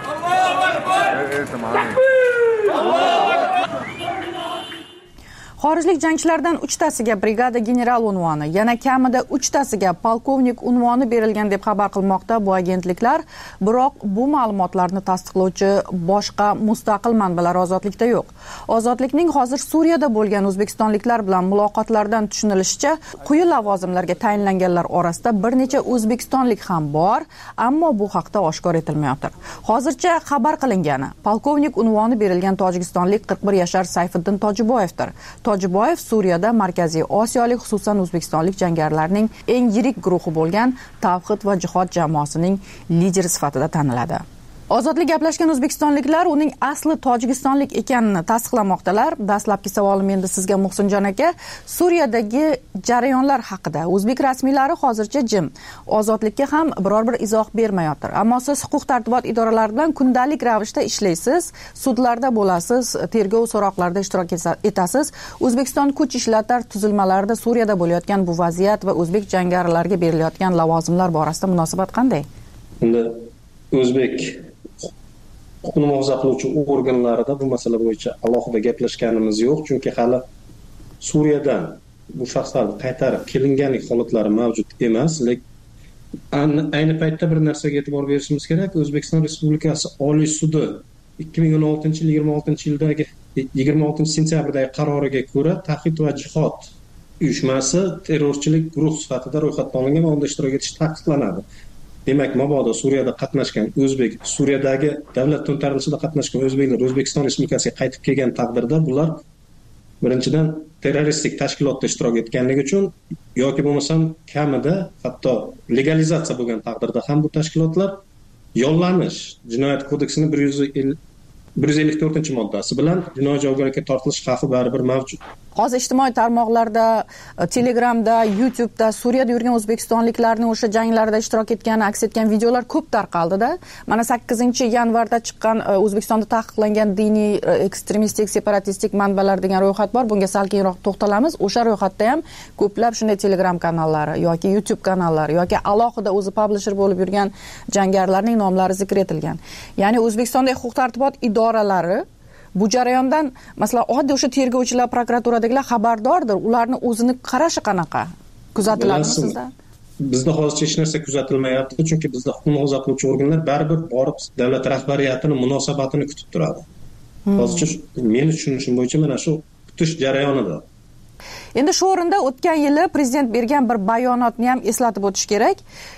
Xorijlik jangchilardan 3tasiga brigada general unvoni, yana kamida 3tasiga polkovnik unvoni berilgan deb xabar qilmoqda bu agentliklar, biroq bu ma'lumotlarni tasdiqlovchi boshqa mustaqil manbalar Ozodlikda yo'q. Ozodlikning hozir Suriyada bo'lgan o'zbekistonliklar bilan muloqotlardan tushunilishicha, quyi lavozimlarga tayinlanganlar orasida bir necha o'zbekistonlik ham bor, ammo bu haqda oshkor etilmayotir. Hozircha xabar qilingani, polkovnik unvoni berilgan tojikistonlik 41 yashar Sayfiddin Tojiboyevdir. Tojiboyev Suriyada Markaziy Osiyolik, xususan o'zbekistonlik jangarilarning eng yirik guruhi bo'lgan Tavhid va jihod jamoasining lideri sifatida taniladi. Ozodlik gaplashgan o'zbekistonliklar uning asli tojikistonlik ekanini tasdiqlamoqdalar. Dastlabki savolim endi sizga Muhsinjon aka. Suriyadagi jarayonlar haqida o'zbek rasmiylari hozircha jim. Ozodlikka ham biror bir izoh bermayotir. Ammo siz huquq-tartibot idoralari bilan kundalik ravishda ishlaysiz, sudlarda bo'lasiz, tergov so'roqlarida ishtirok etasiz. O'zbekiston kuch ishlatar tuzilmalarida Suriyada bo'layotgan bu vaziyat va o'zbek jangarilarga berilayotgan lavozimlar borasida munosabat qanday? Unda o'zbek huquqni muhofaza qiluvchi organlarida bu masala bo'yicha alohida gaplashganimiz yo'q, chunki hali Suriyadan bu shaxslarni qaytarib kelinganlik holatlari mavjud emas. Lekin ayni paytda bir narsaga e'tibor berishimiz kerak. O'zbekiston Respublikasi Oliy sudi 2016-yildagi 26 sentyabrdagi qaroriga ko'ra Tavhid va jihod uyushmasi terrorchilik guruh sifatida ro'yxatga olingan va unda ishtirok etish taqiqlanadi. Demak, mabodo Suriyada qatnashgan o'zbek, Suriyadagi davlat to'ntarilishida qatnashgan o'zbeklar O'zbekiston Respublikasiga qaytib kelgan taqdirda bular birinchidan terroristik tashkilotda ishtirok etganligi uchun yoki bo'lmasam kamida hatto legalizatsiya bo'lgan taqdirda ham bu tashkilotlar yollanish jinoyat kodeksining 154-moddasi bilan jinoiy javobgarlikka tortilish xavfi baribir mavjud. hozir ijtimoiy tarmoqlarda, Telegramda, YouTube'da Suriyada yurgan o'zbekistonliklarning o'sha janglarda ishtirok etgani aks etgan videolar ko'p tarqaldida. Mana 8-yanvarda chiqqan O'zbekistonda taqiqlangan diniy ekstremistik, separatistik manbalar degan ro'yxat bor. Bunga sal keyinroq to'xtalamiz. O'sha ro'yxatda ham ko'plab shunday Telegram kanallari yoki YouTube kanallari yoki alohida o'zi publisher bo'lib yurgan jangarilarning nomlari zikr etilgan. Ya'ni O'zbekistonda huquq-tartibot idoralari bu jarayondan, masalan, oddiy o'sha tergovchilar, prokuraturadagilar xabardordir. Ularni o'zini qarashi qanaqa? Kuzatiladimi sizda? Bizda hozircha hech narsa kuzatilmayapti, chunki bizda huquqni muhofaza qiluvchi organlar baribir borib davlat rahbariyatining munosabatini kutib turadi. Hozircha meni tushunishim bo'yicha mana shu kutish jarayonida. Endi shu o'rinda o'tgan yili prezident bergan bir bayonotni ham eslatib o'tish kerak.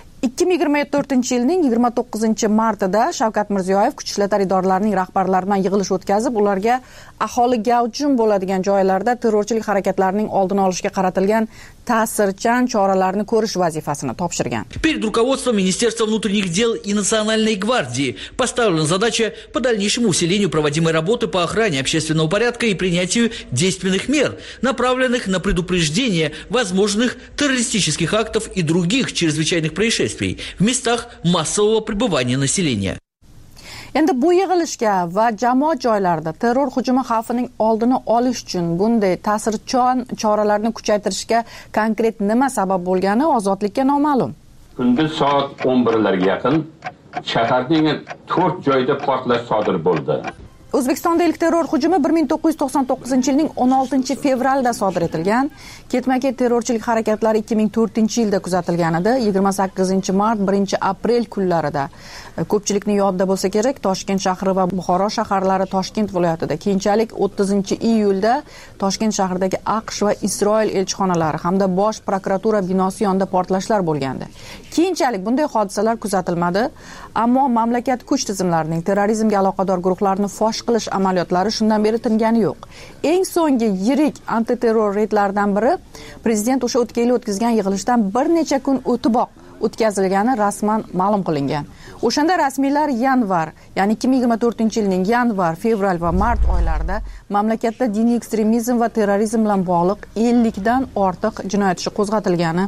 2024-yilning 29-martida Shavkat Mirziyoyev kuchli ishlar idoralarining rahbarlari bilan yig'ilish o'tkazib, ularga aholi gavjum bo'ladigan joylarda terrorchilik harakatlarining oldini olishga qaratilgan ta'sirchan choralarni ko'rish vazifasini topshirgan. Перед руководством Министерства внутренних дел и Национальной гвардии поставлена задача по дальнейшему усилению проводимой работы по охране общественного порядка и принятию действенных мер, направленных на предупреждение возможных террористических актов и других чрезвычайных происшествий в местах массового пребывания населения. Endi bu yig'ilishga va jamoat joylarida terror hujumi xavfining oldini olish uchun bunday ta'sirchan choralarni kuchaytirishga konkret nima sabab bo'lgani ozodlikka noma'lum. Kunduz soat 11larga yaqin shaharning 4 joyida portlash sodir bo'ldi. O'zbekistonda ilk terror hujumi 1999-yilning 16-fevralda sodir etilgan. Ketma-ket terrorchilik harakatlari 2004-yilda kuzatilgan edi. 28-mart, 1-aprel kunlarida ko'pchilikning yodida bo'lsa kerak, Toshkent shahri va Buxoro shaharlari Toshkent viloyatida, keyinchalik 30-iyulda Toshkent shahridagi AQSh va Isroil elchixonalari hamda bosh prokuratura binosi yonida portlashlar bo'lgandi. Keyinchalik bunday hodisalar kuzatilmadi, ammo mamlakat kuch tizimlarining terrorizmga aloqador guruhlarni fosh qilish amaliyotlari shundan beri tingani yo'q. Eng so'nggi yirik antiterror reydlaridan biri prezident o'sha o'tgan yil o'tkazgan yig'ilishdan bir necha kun o'tiboq o'tkazilgani rasman ma'lum qilingan. O'shanda rasmiylar yanvar, ya'ni 2024-yilning yanvar, fevral va mart oylarida mamlakatda diniy ekstremizm va terrorizm bilan bog'liq 50 dan ortiq jinoyat ishi qo'zg'atilgani,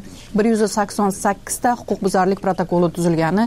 188 ta huquqbuzarlik protokoli tuzilgani,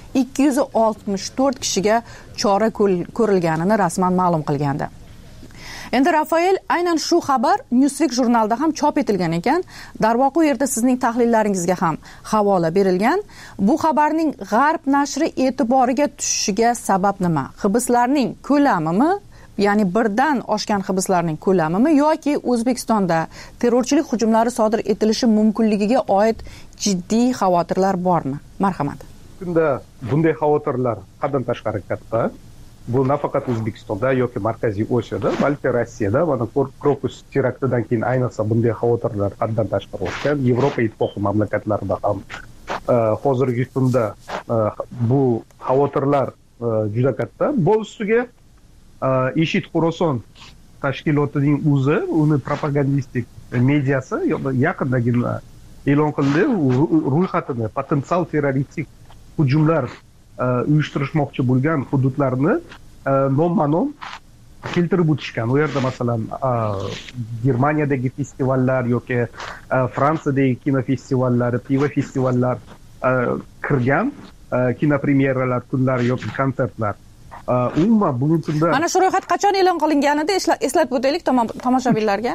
264 kishiga chora ko'rilganini rasman ma'lum qilgandi. Endi Rafael aynan shu xabar Newsweek jurnalida ham chop etilgan ekan. Darvoqe u yerda sizning tahlillaringizga ham havola berilgan. Bu xabarning G'arb nashri e'tiboriga tushishiga sabab nima? Hibslarning ko'lamimi? Ya'ni birdan oshgan hibslarning ko'lamimi yoki O'zbekistonda terrorchilik hujumlari sodir etilishi mumkinligiga oid jiddiy xavotirlar bormi? Marhamat. Bunda bunday xavotirlar haddan tashqari katta. Bu nafaqat O'zbekistonda yoki Markaziy Osiyoda, balki Rossiyada mana Krokus teraktidan keyin ayniqsa bunday xavotirlar haddan tashqari o'tgan. Yevropa ittifoqi mamlakatlarida ham hozirgi kunda bu xavotirlar juda katta. Bu ustiga IShID Xorason tashkilotining o'zi, uni propagandistik mediasi yaqindagina e'lon qildi, ro'yxatini potensial terroristik hujumlar uyushtirishmoqchi bo'lgan hududlarni nomma-nom keltirib o'tishgan. U yerda masalan Germaniyadagi festivallar yoki Fransiyadagi kino festivallari, pivo festivallari kirgan, kinopremyeralar kunlari yoki konsertlar. Umuman bugungi kunda mana shu ro'yxat qachon e'lon qilinganida eslatib o'taylik tomoshabinlarga.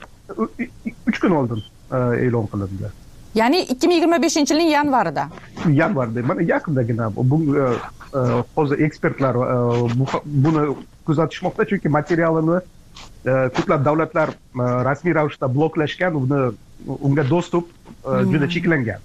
3 kun oldin e'lon qilindi. Ya'ni 2025-yilning yanvarida. Yanvarda, mana yaqindagina hozir ekspertlar buni kuzatishmoqda, chunki materialini ko'plab davlatlar rasmiy ravishda bloklashgan, unga dostуп juda cheklangan.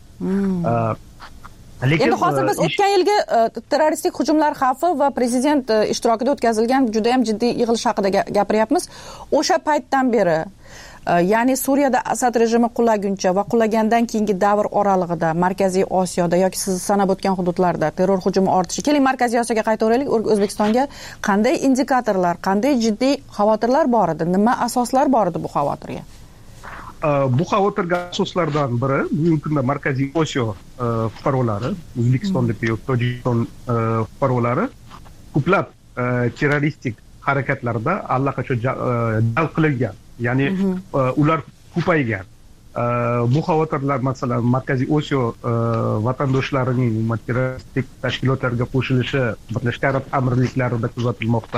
Endi hozir biz o'tgan yilgi terroristik hujumlar xavfi va prezident ishtirokida o'tkazilgan juda ham jiddiy yig'ilish haqida gapiryapmiz. O'sha paytdan beri, ya'ni Suriyada Asad rejimi qulaguncha va qulagandan keyingi davr oralig'ida Markaziy Osiyoda yoki siz sanab o'tgan hududlarda terror hujumi ortishi. Keling, Markaziy Osiyoga qaytaveraylik. O'zbekistonga qanday indikatorlar, qanday jiddiy xavotirlar bor edi? Nima asoslar bor edi bu xavotirga? Bu xavotirga asoslardan biri bugungi kunda Markaziy Osiyo fuqarolari, O'zbekistonlik yoki Tojikiston fuqarolari ko'plab terroristik harakatlarda allaqachon jalb qilingan. ya'ni ular ko'paygan. Bu xavotirlar masalan Markaziy Osiyo vatandoshlarining terroristik tashkilotlarga qo'shilishi Birlashgan Arab Amirliklarida kuzatilmoqda,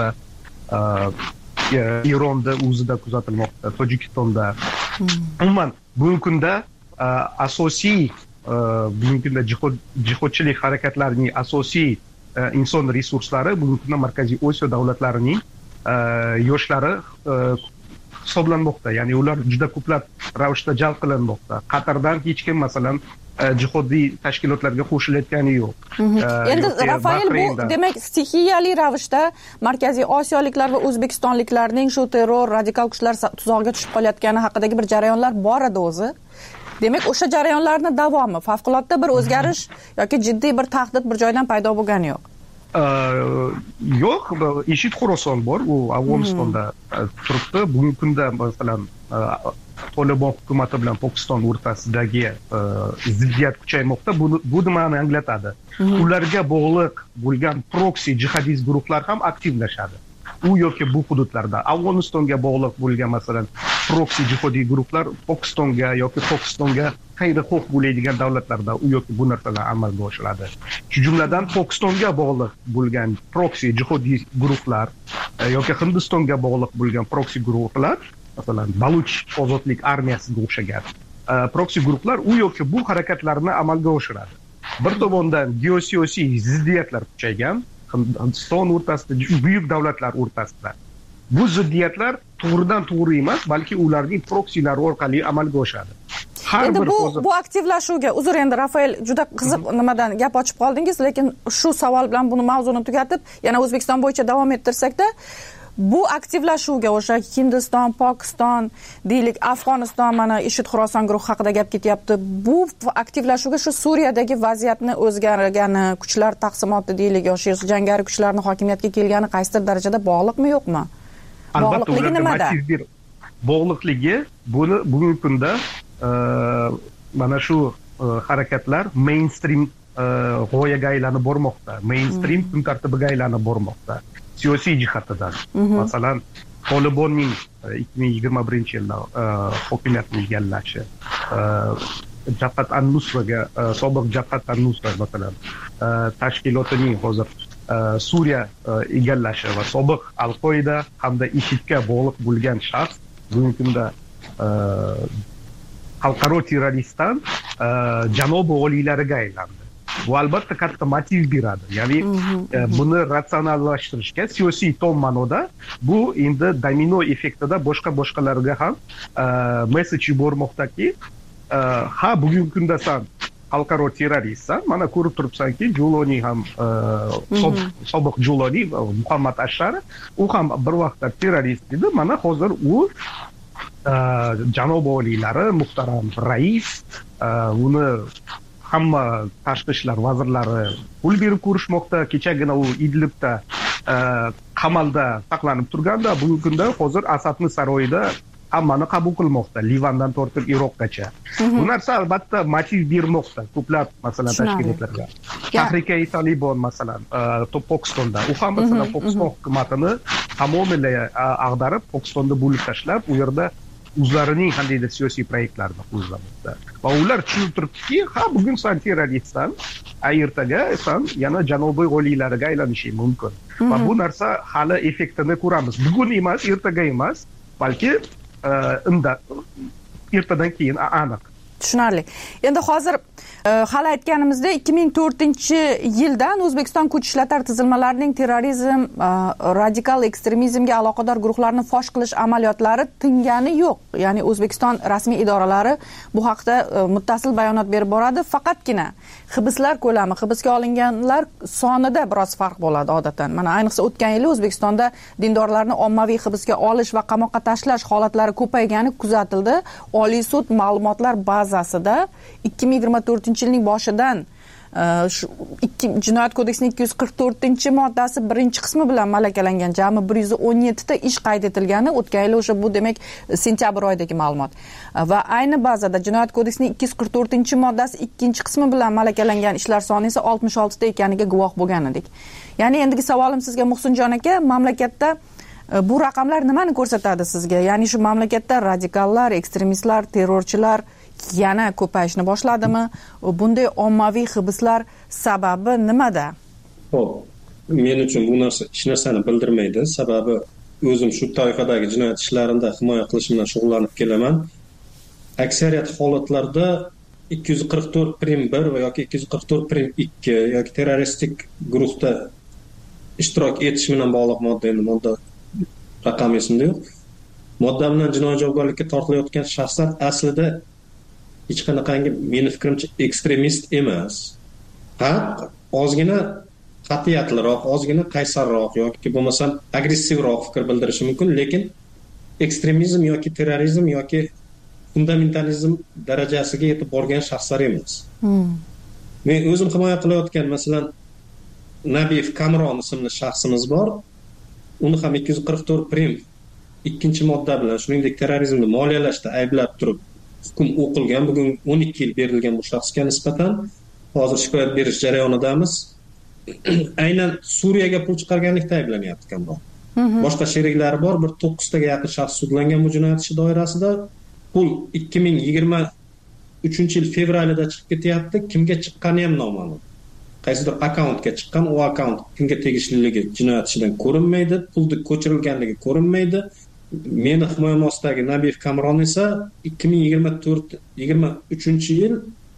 Eronda o'zida kuzatilmoqda, Tojikistonda. Umuman bugungi kunda asosiy bugungi kunda jihodchilik harakatlarining asosiy inson resurslari bugungi kunda Markaziy Osiyo davlatlarining yoshlari hisoblanmoqda. Ya'ni ular juda ko'plab ravishda jalb qilinmoqda. Qatardan hech kim masalan jihodiy tashkilotlarga qo'shilayotgani yo'q. Endi Rafael, bu demak stixiyali ravishda Markaziy Osiyoliklar va O'zbekistonliklarning shu terror radikal kuchlar tuzog'iga tushib qolayotgani haqidagi bir jarayonlar bor edi o'zi. Demak, o'sha jarayonlarning davomi, favqulodda bir o'zgarish yoki jiddiy bir tahdid bir joydan paydo bo'lgani yo'q. Yo'q, IShID Xorason bor, u Afg'onistonda turibdi. Bugungi kunda masalan Tolibon hukumati bilan Pokiston o'rtasidagi ziddiyat kuchaymoqda. Bu nimani anglatadi? Ularga bog'liq bo'lgan proksi jihadist guruhlar ham aktivlashadi. U yoki bu hududlarda Afg'onistonga bog'liq bo'lgan masalan proksi jihodiy guruhlar Pokistonga yoki Pokistonga xayrixoh bo'ladigan davlatlarda u yoki bu narsalar amalga oshiriladi. Shu jumladan Pokistonga bog'liq bo'lgan proksi jihodiy guruhlar yoki Hindistonga bog'liq bo'lgan proksi guruhlar, masalan Baluch ozodlik armiyasiga o'xshagan proksi guruhlar u yoki bu harakatlarni amalga oshiradi. Bir tomondan geosiyosiy ziddiyatlar kuchaygan Hindiston o'rtasida, buyuk davlatlar o'rtasida. Bu ziddiyatlar to'g'ridan to'g'ri emas, balki ularning proksilari orqali amalga oshadi. Endi bu aktivlashuvga, uzr endi Rafael, juda qiziq nimadan gap ochib qoldingiz, lekin shu savol bilan buni mavzuni tugatib, yana O'zbekiston bo'yicha davom ettirsakda, bu aktivlashuvga o'sha Hindiston, Pokiston, deylik Afg'oniston, mana IShID Xorason guruhi haqida gap ketyapti. Bu aktivlashuvga shu Suriyadagi vaziyatni o'zgargani, kuchlar taqsimoti deylik, yoki jangari kuchlarning hokimiyatga kelgani qaysidir darajada bog'liqmi, yo'qmi? Bog'liqligi nimada? Bog'liqligi bugungi kunda mana shu harakatlar mainstream g'oyaga aylanib bormoqda, mainstream kun tartibiga aylanib bormoqda. Siyosiy jihatidan. Masalan, Tolibonning 2021-yilda hokimiyatni egallashi, Jabhat an-Nusraga, sobiq Jabhat an-Nusra masalan tashkilotining hozir Suriya egallashi va sobiq Al-Qoida hamda IShIDga bog'liq bo'lgan shaxs bugungi kunda xalqaro terroristdan janob oliylariga aylandi. Bu albatta katta motiv beradi. Ya'ni buni ratsionallashtirishga siyosiy tom ma'noda bu endi domino effektida boshqalarga ham messej yubormoqdaki, ha bugungi kunda san xalqaro terroristsan, mana ko'rib turibsanki, Juloni ham sobiq Juloni Muhammad Ashari, u ham bir vaqtlar terrorist edi. Mana hozir u janob oliylari, muhtaram rais, uni hamma tashqi ishlar vazirlari pul berib ko'rishmoqda. Kechagina u Idlibda qamalda saqlanib turganda, bugungi kunda hozir Asadning saroyida hammani qabul qilmoqda, Livandan tortib Iroqgacha. Bu narsa albatta motiv bermoqda ko'plab masalan tashkilotlarga. Tahrik-i Tolibon masalan Pokistonda, u ham masalan Pokiston hukumatini tamomila ag'darib, Pokistonda bo'lib tashlab, u yerda o'zlarining qandaydir siyosiy proyektlarini qo'llamoqda. Va ular tushunib turibdiki, ha bugun san terroristsan, ertaga san yana janubiy oliylariga aylanishi mumkin. Va bu narsa hali effektini ko'ramiz. Bugun emas, ertaga emas, balki ertadan keyin aniq. Tushunarli. Endi hozir hali aytganimizda 2004-yildan O'zbekiston kuch ishlatar tizilmalarining terrorizm, radikal ekstremizmga aloqador guruhlarni fosh qilish amaliyotlari tingani yo'q. Ya'ni O'zbekiston rasmiy idoralari bu haqda muttasil bayonot berib boradi. Faqatgina hibslar ko'lami, hibsga olinganlar sonida biroz farq bo'ladi odatdan. Mana ayniqsa o'tgan yili O'zbekistonda dindorlarni ommaviy hibsga olish va qamoqqa tashlash holatlari ko'paygani kuzatildi. Oliy sud ma'lumotlar bazasida 2024-yilning boshidan Jinoyat kodeksining 244-moddasi birinchi qismi bilan malakalangan jami 117 ta ish qayd etilgani, o'tgan yil o'sha bu demak sentyabr oyidagi ma'lumot. Va ayni bazada Jinoyat kodeksining 244-moddasi ikkinchi qismi bilan malakalangan ishlar soni esa 66 ta ekaniga guvoh bo'lgan edik. Ya'ni endigi savolim sizga Muhsinjon aka, mamlakatda Bu raqamlar nimani ko'rsatadi sizga? Ya'ni shu mamlakatda radikallar, ekstremistlar, terrorchilar yana ko'payishni boshladimi? Bunday ommaviy hibslar sababi nimada? Xo'p, men uchun bu narsa hech narsani bildirmaydi. Sababi o'zim shu toifadagi jinoyat ishlarida himoya qilish bilan shug'ullanib kelaman. Aksariyat holatlarda 244.1 va yoki 244.2 yoki terroristik guruhda ishtirok etish bilan bog'liq modda raqam esimda yo'q. Modda bilan jinoiy javobgarlikka tortilayotgan shaxslar aslida hech qanaqangi meni fikrimcha ekstremist emas. Ozgina qat'iyatliroq, ozgina qaysarroq yoki bo'lmasam agressivroq fikr bildirishi mumkin, lekin ekstremizm yoki terrorizm yoki fundamentalizm darajasiga yetib borgan shaxslar emas. Men o'zim himoya qilayotgan, masalan, Nabiyev Kamron ismli shaxsimiz bor. Uni ham 244 ikkinchi modda bilan, shuningdek terrorizmni moliyalashda ayblab turib hukm o'qilgan. Bugun 12 yil berilgan bu shaxsga nisbatan hozir shikoyat berish jarayonidamiz. Aynan Suriyaga pul chiqarganlikda ayblanyapti Kamron. Boshqa sheriklari bor, bir 9 taga yaqin shaxs sudlangan bu jinoyat ishi doirasida. Pul 2023 yil fevralida chiqib ketyapti. Kimga chiqqani ham noma'lum. Qaysidir akkauntga chiqqan, u akkaunt kimga tegishliligi jinoyat ishidan ko'rinmaydi, pulni ko'chirilganligi ko'rinmaydi. Meni himoyam ostidagi Nabiyev Kamron esa 2023 yil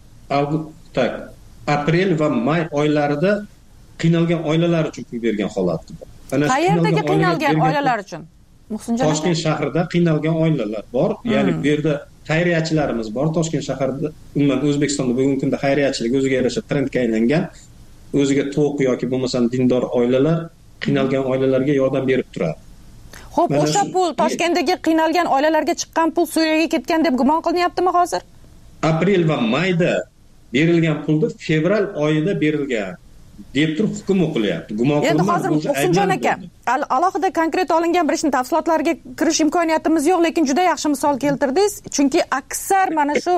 aprel va may oylarida qiynalgan oilalar uchun pul bergan holati bor. Qayerdagi qiynalgan oilalar uchun? Toshkent shahrida qiynalgan oilalar bor. Ya'ni bu yerda xayriyachilarimiz bor. Toshkent shahrida, umuman O'zbekistonda bugungi kunda xayriyachilik o'ziga yarasha trendga aylangan. O'ziga to'q yoki bo'lmasam dindor oilalar qiynalgan oilalarga yordam berib turadi. Xo'p, o'sha pul Toshkentdagi qiynalgan oilalarga chiqqan pul Suriyaga ketgan deb gumon qilinyaptimi hozir? Aprel va mayda berilgan pulni fevral oyida berilgan deb turib hukm o'qilyapti. Gumon qilinadi. Endi hozir Muhsinjon aka, alohida konkret olingan bir ishning tafsilotlariga kirish imkoniyatimiz yo'q, lekin juda yaxshi misol keltirdingiz. Chunki aksar mana shu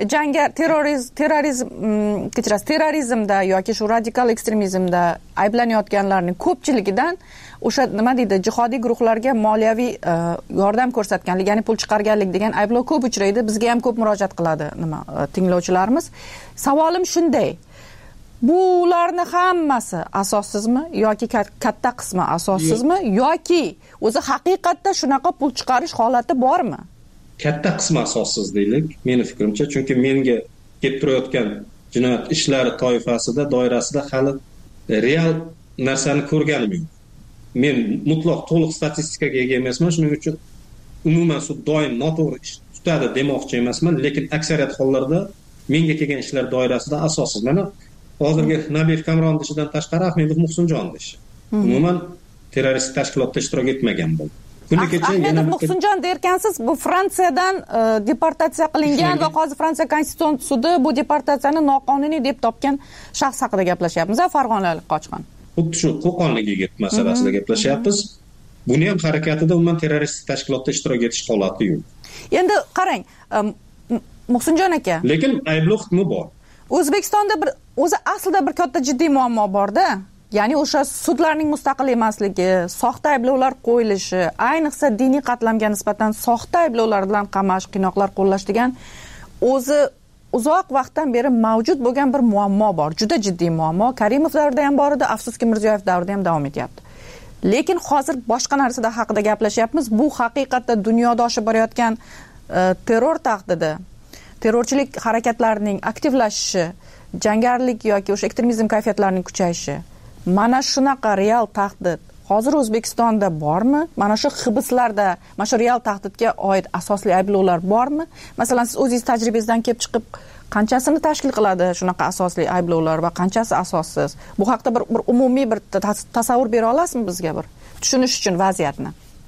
terrorizmda yoki shu radikal ekstremizmda ayblanayotganlarning ko'pchiligidan o'sha nima deydi, jihodiy guruhlarga moliyaviy yordam ko'rsatganlik, ya'ni pul chiqarganlik degan ayblov ko'p uchraydi. Bizga ham ko'p murojaat qiladi tinglovchilarimiz. Savolim shunday: bularni hammasi asossizmi yoki katta qismi asossizmi yoki o'zi haqiqatda shunaqa pul chiqarish holati bormi? Katta qismi asossiz deylik, meni fikrimcha, chunki menga kelib turayotgan jinoyat ishlari toifasida, doirasida hali real narsani ko'rganim yo'q. Men mutlaq to'liq statistikaga ega emasman, shuning uchun umuman sud doim noto'g'ri ish tutadi demoqchi emasman, lekin aksariyat hollarda menga kelgan ishlar doirasida asossiz. Mana hozirgi Nabiyev Kamron ishidan tashqari Ahmedov Muhsinjon ishi umuman terroristik tashkilotda ishtirok etmagan bo'ldi. Kuni kecha Ahmedov Muhsinjon derkansiz, bu Fransiyadan deportatsiya qilingan va hozir Fransiya konstitutsiyon sudi bu deportatsiyani noqonuniy deb topgan shaxs haqida gaplashyapmiz, farg'onalik qochqin. Xuddi shu Qo'qonlik yigit masalasida gaplashyapmiz. Buni ham harakatida umuman terroristik tashkilotda ishtirok etish holati yo'q. Endi qarang, Muhsinjon aka. Lekin ayblov hukmi bor. O'zbekistonda o'zi aslida bir katta jiddiy muammo bor-da. Ya'ni o'sha sudlarning mustaqil emasligi, soxta ayblovlar qo'yilishi, ayniqsa diniy qatlamga nisbatan soxta ayblovlar bilan qamash, qiynoqlar qo'llash degan o'zi uzoq vaqtdan beri mavjud bo'lgan bir muammo bor, juda jiddiy muammo. Karimov davrida ham bor edi, afsuski Mirziyoyev davrida ham davom etyapti. Lekin hozir boshqa narsada haqida gaplashyapmiz. Bu haqiqatda dunyoda oshib borayotgan terror tahdidi, terrorchilik harakatlarining aktivlashishi, jangarilik yoki o'sha ekstremizm kayfiyatlarining kuchayishi. Mana shunaqa real tahdid hozir O'zbekistonda bormi? Mana shu hibslarda, mana shu real tahdidga oid asosli ayblovlar bormi? Masalan, siz o'zingiz tajribangizdan kelib chiqib, qanchasini tashkil qiladi shunaqa asosli ayblovlar va qanchasi asossiz? Bu haqda bir umumiy bir tasavvur bera olasizmi bizga bir tushunish uchun vaziyatni?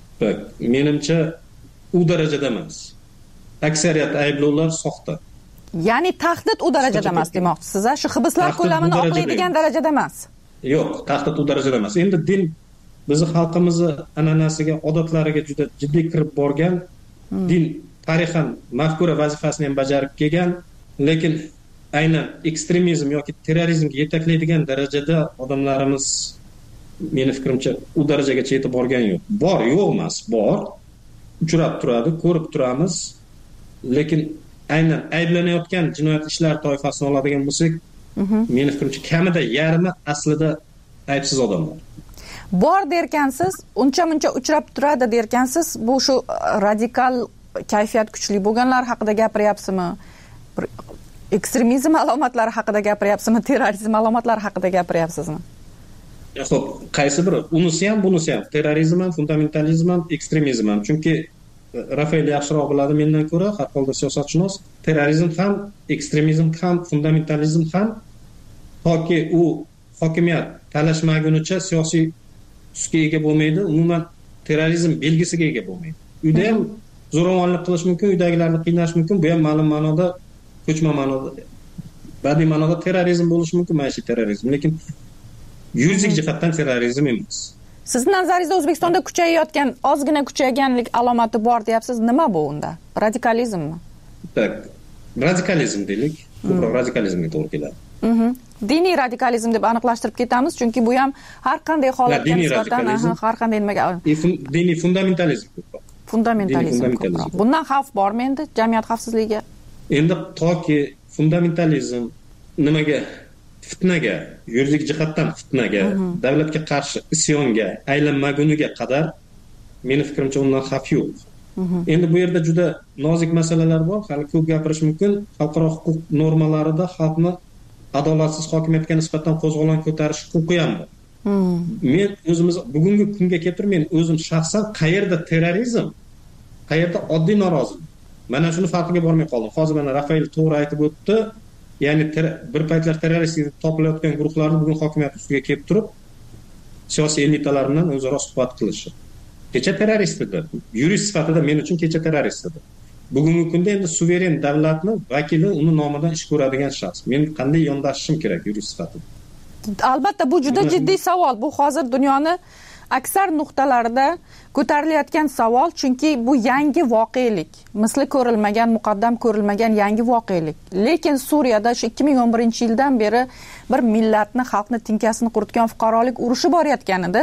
Menimcha u darajada emas. Aksariyat ayblovlar soxta. Ya'ni tahdid u darajada emas demoqchisiz, shu hibslar ko'lamini oqlaydigan darajada emas. Yo'q, tahdid u darajada emas. Endi din bizni xalqimizni an'anasiga, odatlariga juda jiddiy kirib borgan, din tarixan mafkura vazifasini ham bajarib kelgan, lekin aynan ekstremizm yoki terrorizmga yetaklaydigan darajada odamlarimiz meni fikrimcha u darajagacha yetib borgani yo'q. Bor, yo'q emas, bor. Uchrab turadi, ko'rib turamiz. Lekin aynan ayblanayotgan jinoyat ishlari toifasini oladigan bo'lsak, meni fikrimcha kamida yarmi aslida aybsiz odamlar. Bor derkansiz, uncha-muncha uchrab turadi derkansiz, bu shu radikal kayfiyat kuchli bo'lganlar haqida gapiryapsizmi? Ekstremizm alomatlari haqida gapiryapsizmi? Terrorizm alomatlari haqida gapiryapsizmi? Xo'p, qaysi biri? Unisi ham, bunisi ham. Terrorizm ham, fundamentalizm ham, ekstremizm ham. Chunki Rafael yaxshiroq biladi mendan ko'ra, har holda siyosatshunos. Terrorizm ham, ekstremizm ham, fundamentalizm ham toki u hokimiyat talashmagunicha siyosiy tusga ega bo'lmaydi, umuman terrorizm belgisiga ega bo'lmaydi. Uyda ham zo'ravonlik qilish mumkin, uydagilarni qiynash mumkin, bu ham ma'lum ma'noda ko'chma ma'noda, badiiy ma'noda terrorizm bo'lishi mumkin, maishiy terrorizm, lekin yuridik jihatdan terrorizm emas. Siz nazaringizda O'zbekistonda kuchayayotgan, ozgina kuchayganlik alomati bor deyapsiz. Nima bu unda? Radikalizmmi? Tak, radikalizm deylik, ko'proq radikalizmga to'g'ri keladi. Diniy radikalizm deb aniqlashtirib ketamiz, chunki bu ham har qanday holatga nisbatan, har qanday nimaga. Diniy fundamentalizm ko'proq. Fundamentalizm ko'proq. Bundan xavf bormi endi jamiyat xavfsizligiga? Endi toki fundamentalizm nimaga, fitnaga, yuridik jihatdan fitnaga, davlatga qarshi isyonga aylanmaguniga qadar meni fikrimcha undan xavf yo'q. Endi bu yerda juda nozik masalalar bor, hali ko'p gapirish mumkin. Xalqaro huquq normalarida xalqni adolatsiz hokimiyatga nisbatan qo'zg'olon ko'tarish huquqi ham bor. Men o'zimiz bugungi kunga keltirib, men o'zim shaxsan qayerda terrorizm, qayerda oddiy norozilik. Mana shuni farqiga bormay qoldim. Hozir mana Rafael to'g'ri aytib o'tdi. Ya'ni bir paytlar terrorist deb topilayotgan guruhlarni bugun hokimiyat ustiga kelib turib, siyosiy elitalar bilan o'zaro suhbat qilishi. Kecha terrorist edi. Yurist sifatida men uchun kecha terrorist edi. Bugungi kunda endi suveren davlatni vakili uni nomidan ish ko'radigan shaxs. Men qanday yondashishim kerak yurist sifatida? Albatta bu juda jiddiy savol. Bu hozir dunyoni aksar nuqtalarida ko'tarilayotgan savol, chunki bu yangi voqelik. Misli ko'rilmagan, muqaddam ko'rilmagan yangi voqelik. Lekin Suriyada shu 2011-yildan beri bir millatni, xalqni tinkasini quritgan fuqarolik urushi borayotgan edi.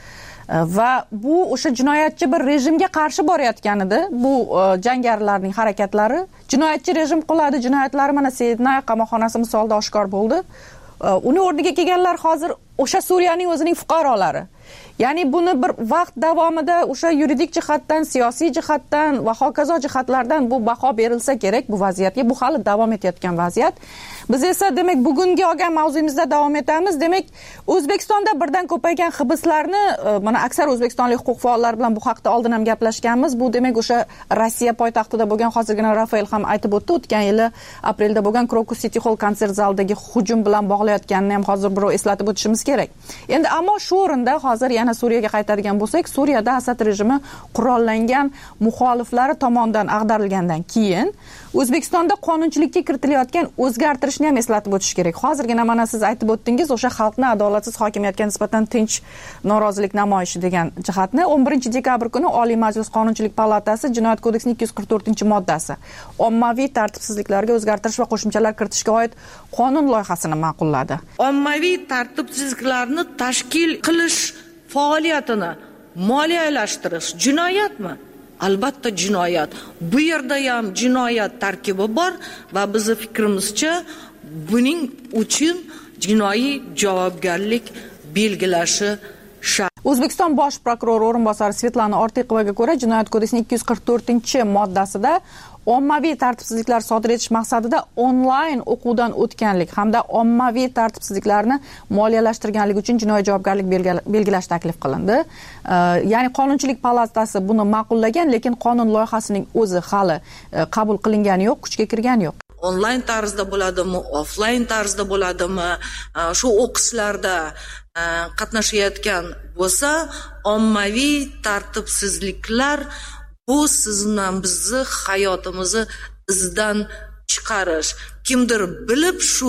Va bu o'sha jinoyatchi bir rejimga qarshi borayotgan edi. Bu jangarilarning harakatlari. Jinoyatchi rejim qiladi, jinoyatlari mana Sidney qamoqxonasi misolida oshkor bo'ldi. Uni o'rniga kelganlar hozir o'sha Suriyaning o'zining fuqarolari. Ya'ni buni bir vaqt davomida o'sha yuridik jihatdan, siyosiy jihatdan va hokazo jihatlardan bu baho berilsa kerak bu vaziyatga. Bu hali davom etayotgan vaziyat. Biz esa demak bugungi olgan mavzuyimizda davom etamiz. Demak, O'zbekistonda birdan ko'paygan hibslarni, mana aksar o'zbekistonlik huquq faollari bilan bu haqda oldin ham gaplashganmiz. Bu demak o'sha Rossiya poytaxtida bo'lgan, hozirgina Rafael ham aytib o'tdi, o'tgan yili aprelda bo'lgan Krokus City Hall konsert zalidagi hujum bilan bog'layotganini ham hozir birov eslatib o'tishimiz kerak. Endi ammo shu o'rinda hozir yana Suriyaga qaytadigan bo'lsak, Suriyada Asad rejimi qurollangan muxoliflari tomonidan ag'darilgandan keyin O'zbekistonda qonunchilikka kiritilayotgan o'zgartirishni ham eslatib o'tish kerak. Hozirgina mana siz aytib o'tdingiz, o'sha xalqni adolatsiz hokimiyatga nisbatan tinch norozilik namoyishi degan jihatni 11-dekabr kuni Oliy Majlis Qonunchilik palatasi Jinoyat kodeksining 244-moddasi ommaviy tartibsizliklarga o'zgartirish va qo'shimchalar kiritishga oid qonun loyihasini ma'qulladi. Ommaviy tartibsizliklarni tashkil qilish faoliyatini moliyalashtirish jinoyatmi? Albatta jinoyat. Bu yerda ham jinoyat tarkibi bor va bizning fikrimizcha buning uchun jinoiy javobgarlik belgilashi shart. O'zbekiston bosh prokurori o'rinbosari Svetlana Ortiqovaga ko'ra, Jinoyat kodeksining 244-moddasida ommaviy tartibsizliklar sodir etish maqsadida onlayn o'quvdan o'tganlik hamda ommaviy tartibsizliklarni moliyalashtirganlik uchun jinoiy javobgarlik belgilash taklif qilindi. Ya'ni Qonunchilik palatasi buni ma'qullagan, lekin qonun loyihasining o'zi hali qabul qilingani yo'q, kuchga kirgani yo'q. Onlayn tarzda bo'ladimi, offlayn tarzda bo'ladimi, shu o'qishlarda qatnashayotgan bo'lsa, ommaviy tartibsizliklar bu sizni bizni hayotimizni izdan chiqarish. Kimdir bilib shu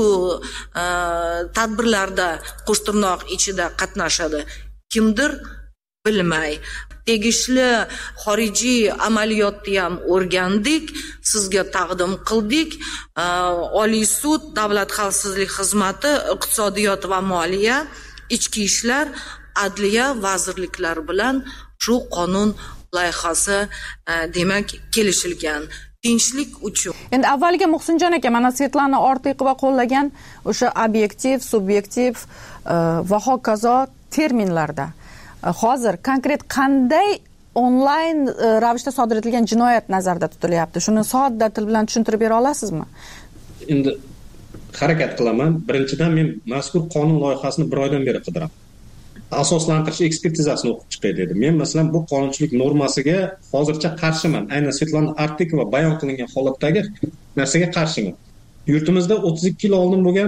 tadbirlarda qo'shtirnoq ichida qatnashadi, kimdir bilmay. Tegishli xorijiy amaliyotni ham o'rgandik, sizga taqdim qildik. Oliy sud, Davlat xavfsizlik xizmati, iqtisodiyot va moliya, ichki ishlar adliya vazirliklari bilan shu qonun loyihasi demak kelishilgan. Tinchlik uchun. Endi avvaliga Muhsinjon aka mana Svetlana Ortiqova qo'llagan o'sha obyektiv, subyektiv va hokazo terminlarda hozir konkret qanday onlayn ravishda sodir etilgan jinoyat nazarda tutilyapti? Shuni sodda til bilan tushuntirib bera olasizmi? Endi harakat qilaman. Birinchidan men mazkur qonun loyihasini bir oydan beri qidiraman. Asoslantirish ekspertizasini o'qib chiqay dedim. Men masalan bu qonunchilik normasiga hozircha qarshiman. Aynan Svetlana Ortiqova bayon qilingan holatdagi narsaga qarshiman. Yurtimizda 32 yil oldin bo'lgan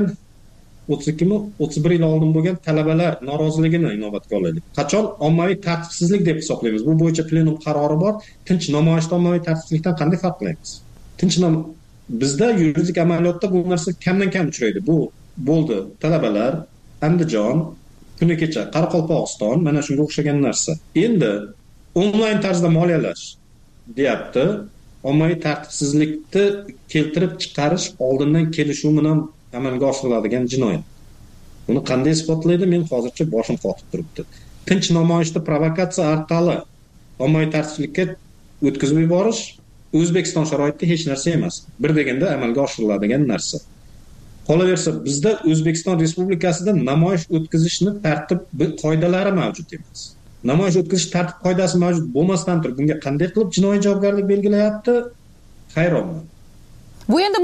31 yil oldin bo'lgan talabalar noroziligini inobatga olaylik. Qachon ommaviy tartibsizlik deb hisoblaymiz? Bu bo'yicha plenum qarori bor. Tinch namoyishda ommaviy tartibsizlikdan qanday farqlaymiz? Bizda yuridik amaliyotda bu narsa kamdan kam uchraydi. Bu bo'ldi talabalar, Andijon, kuni kecha Qoraqalpog'iston, mana shunga o'xshagan narsa. Endi onlayn tarzda moliyalash deyapti. Ommaviy tartibsizlikni keltirib chiqarish oldindan kelishuv bilan amalga oshiriladigan jinoyat. Buni qanday isbotlaydi? Men hozircha boshim qotib turibdi. Tinch namoyishda provokatsiya orqali ommaviy tartibsizlikka o'tkazib yuborish O'zbekiston sharoitida hech narsa emas. Bir deganda amalga oshiriladigan narsa. Qolaversa, bizda O'zbekiston Respublikasida namoyish o'tkazishni tartib qoidalari mavjud emas. Namoyish o'tkazish tartib qoidasi mavjud bo'lmasdan turib, bunga qanday qilib jinoiy javobgarlik belgilayapti? Hayronman. Bu endi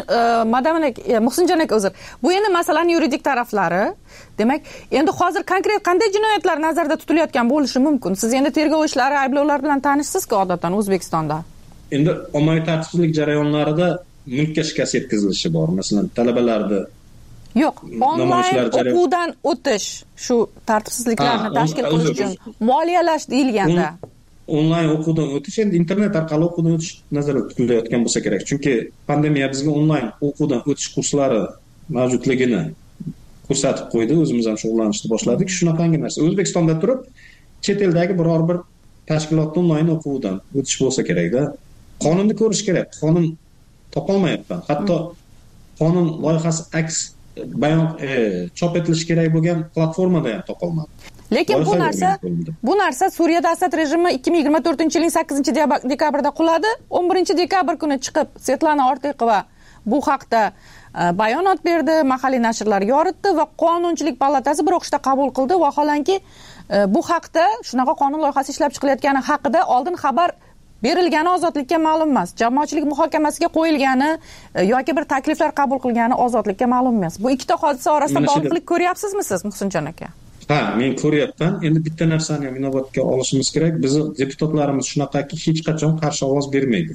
Muhsinjon aka uzr. Bu endi masalaning yuridik taraflari. Demak, endi hozir konkret qanday jinoyatlar nazarda tutilayotgan bo'lishi mumkin? Siz endi tergov ishlari, ayblovlar bilan tanishsiz-ku odatdan O'zbekistonda. Endi ommaviy tartibsizlik jarayonlarida mulkka shikast yetkazilishi bor. Masalan, talabalarda yo'q, onlayn o'quvdan o'tish shu tartibsizliklarni tashkil qilish uchun moliyalash deyilganda. Onlayn o'quvdan o'tish endi internet orqali o'quvdan o'tish nazarda tutilayotgan bo'lsa kerak. Chunki pandemiya bizga onlayn o'quvdan o'tish kurslari mavjudligini ko'rsatib qo'ydi. O'zimiz ham shug'ullanishni boshladik. Shunaqangi narsa. O'zbekistonda turib, chet eldagi biror bir tashkilotda onlayn o'quvdan o'tish bo'lsa kerak-da. Qonunni ko'rish kerak. Qonun topolmayapman. Hatto qonun loyihasi aks bayon chop etilishi kerak bo'lgan platformada ham topolmadim. Lekin bu narsa Suriyada Asad rejimi 2024-yilning 8-dekabrida quladi. 11-dekabr kuni chiqib Svetlana Ortiqova bu haqda bayonot berdi, mahalliy nashrlar yoritdi va Qonunchilik palatasi bir o'qishda qabul qildi. Vaholanki bu haqda shunaqa qonun loyihasi ishlab chiqilayotgani haqida oldin xabar berilgani ozodlikka ma'lum emas. Jamoatchilik muhokamasiga qo'yilgani yoki bir takliflar qabul qilgani ozodlikka ma'lum emas. Bu ikkita hodisa orasida bog'liqlik ko'ryapsizmi siz, Muhsinjon aka? Ha, men ko'ryapman. Endi bitta narsani ham inobatga olishimiz kerak. Bizning deputatlarimiz shunaqaki hech qachon qarshi ovoz bermaydi.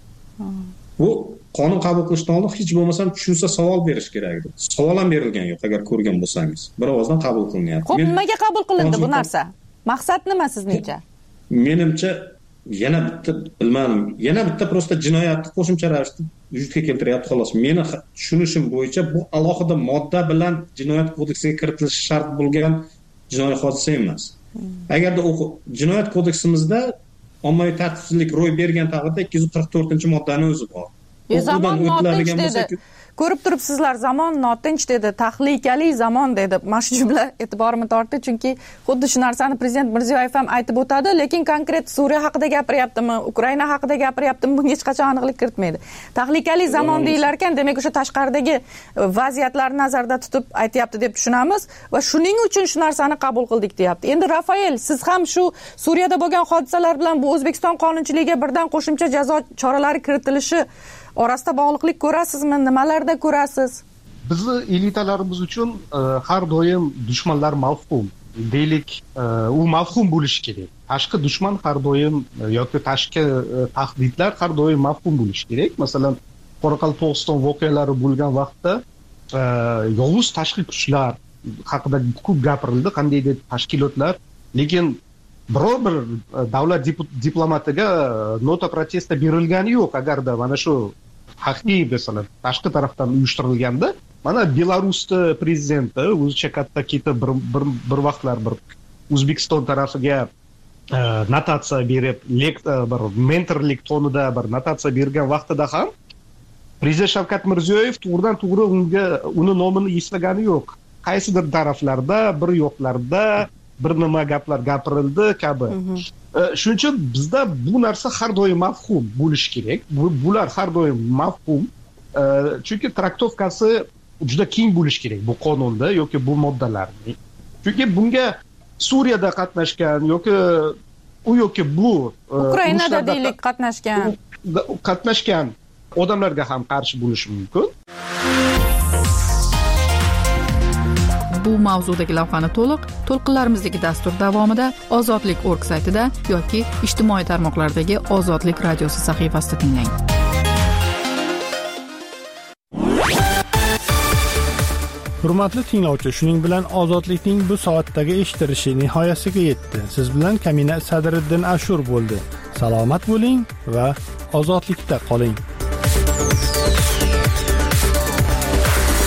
Bu qonun qabul qilishdan oldin hech bo'lmasa tushunsa savol berish kerak edi. Savol ham berilgan yo'q, agar ko'rgan bo'lsangiz. Bir ovozdan qabul qilinyapti. Xo'p, nimaga qabul qilindi bu narsa? Maqsad nima sizningcha? Menimcha yana bitta prosta jinoyatni qo'shimcha ravishda vujudga keltiryapti xolos. Meni tushunishim bo'yicha bu alohida modda bilan jinoyat kodeksiga kiritilishi shart bo'lgan jinoiy hodisa emas. Agarda jinoyat kodeksimizda ommaviy tartibsizlik ro'y bergan taqdirda 244-moddani o'zi bor. Zamon notinch dedi. Ko'rib turibsizlar, zamon notinch dedi, tahlikali zamon dedi. Mana shu jumla e'tiborimni tortdi, chunki xuddi shu narsani Prezident Mirziyoyev ham aytib o'tadi, lekin konkret Suriya haqida gapiryaptimi, Ukraina haqida gapiryaptimi, bunga hech qachon aniqlik kiritmaydi. Tahlikali zamon deyilar ekan, demak o'sha tashqaridagi vaziyatlarni nazarda tutib aytayapti deb tushunamiz va shuning uchun shu narsani qabul qildik deyapti. Endi Rafael, siz ham shu Suriyada bo'lgan hodisalar bilan bu O'zbekiston qonunchiligiga birdan qo'shimcha jazo choralari kiritilishi orasida bog'liqlik ko'rasizmi? Nimalarda ko'rasiz? Bizni elitalarimiz uchun har doim dushmanlar mavhum. Deylik, u mavhum bo'lishi kerak. Tashqi dushman har doim yoki tashqi tahdidlar har doim mavhum bo'lishi kerak. Masalan, Qoraqalpog'iston voqealari bo'lgan vaqtda yovuz tashqi kuchlar haqida ko'p gapirildi, qandaydir tashkilotlar, lekin biror bir davlat diplomatiga nota protesta berilgani yo'q. Agarda mana shu haqiqiy masalan tashqi tarafdan uyushtirilganda, mana Belarusda prezidenti o'zicha katta ketib bir vaqtlar bir O'zbekiston tarafiga notatsiya berib, bir mentorlik tonida bir notatsiya bergan vaqtida ham Prezident Shavkat Mirziyoyev to'g'ridan-to'g'ri uni nomini eslagani yo'q. Qaysidir taraflarda, bir yoqlarda bir nima gaplar gapirildi kabi. Shuning uchun bizda bu narsa har doim mafhum bo'lishi kerak. Bular har doim mafhum. Chunki traktovkasi juda keng bo'lishi kerak bu qonunda yoki bu moddalarning. Chunki bunga Suriyada qatnashgan yoki bu Ukrainada deylik qatnashgan odamlarga ham qarshi bo'lishi mumkin. Bu mavzudagi lavhani to'lqinlarimizdagi dastur davomida ozodlik.org saytida yoki ijtimoiy tarmoqlardagi Ozodlik radiosi sahifasida tinglang. Hurmatli tinglovchi, shuning bilan Ozodlikning bu soatdagi eshitilishi nihoyasiga yetdi. Siz bilan Kamina Sadriddin Ashur bo'ldi. Salomat bo'ling va ozodlikda qoling.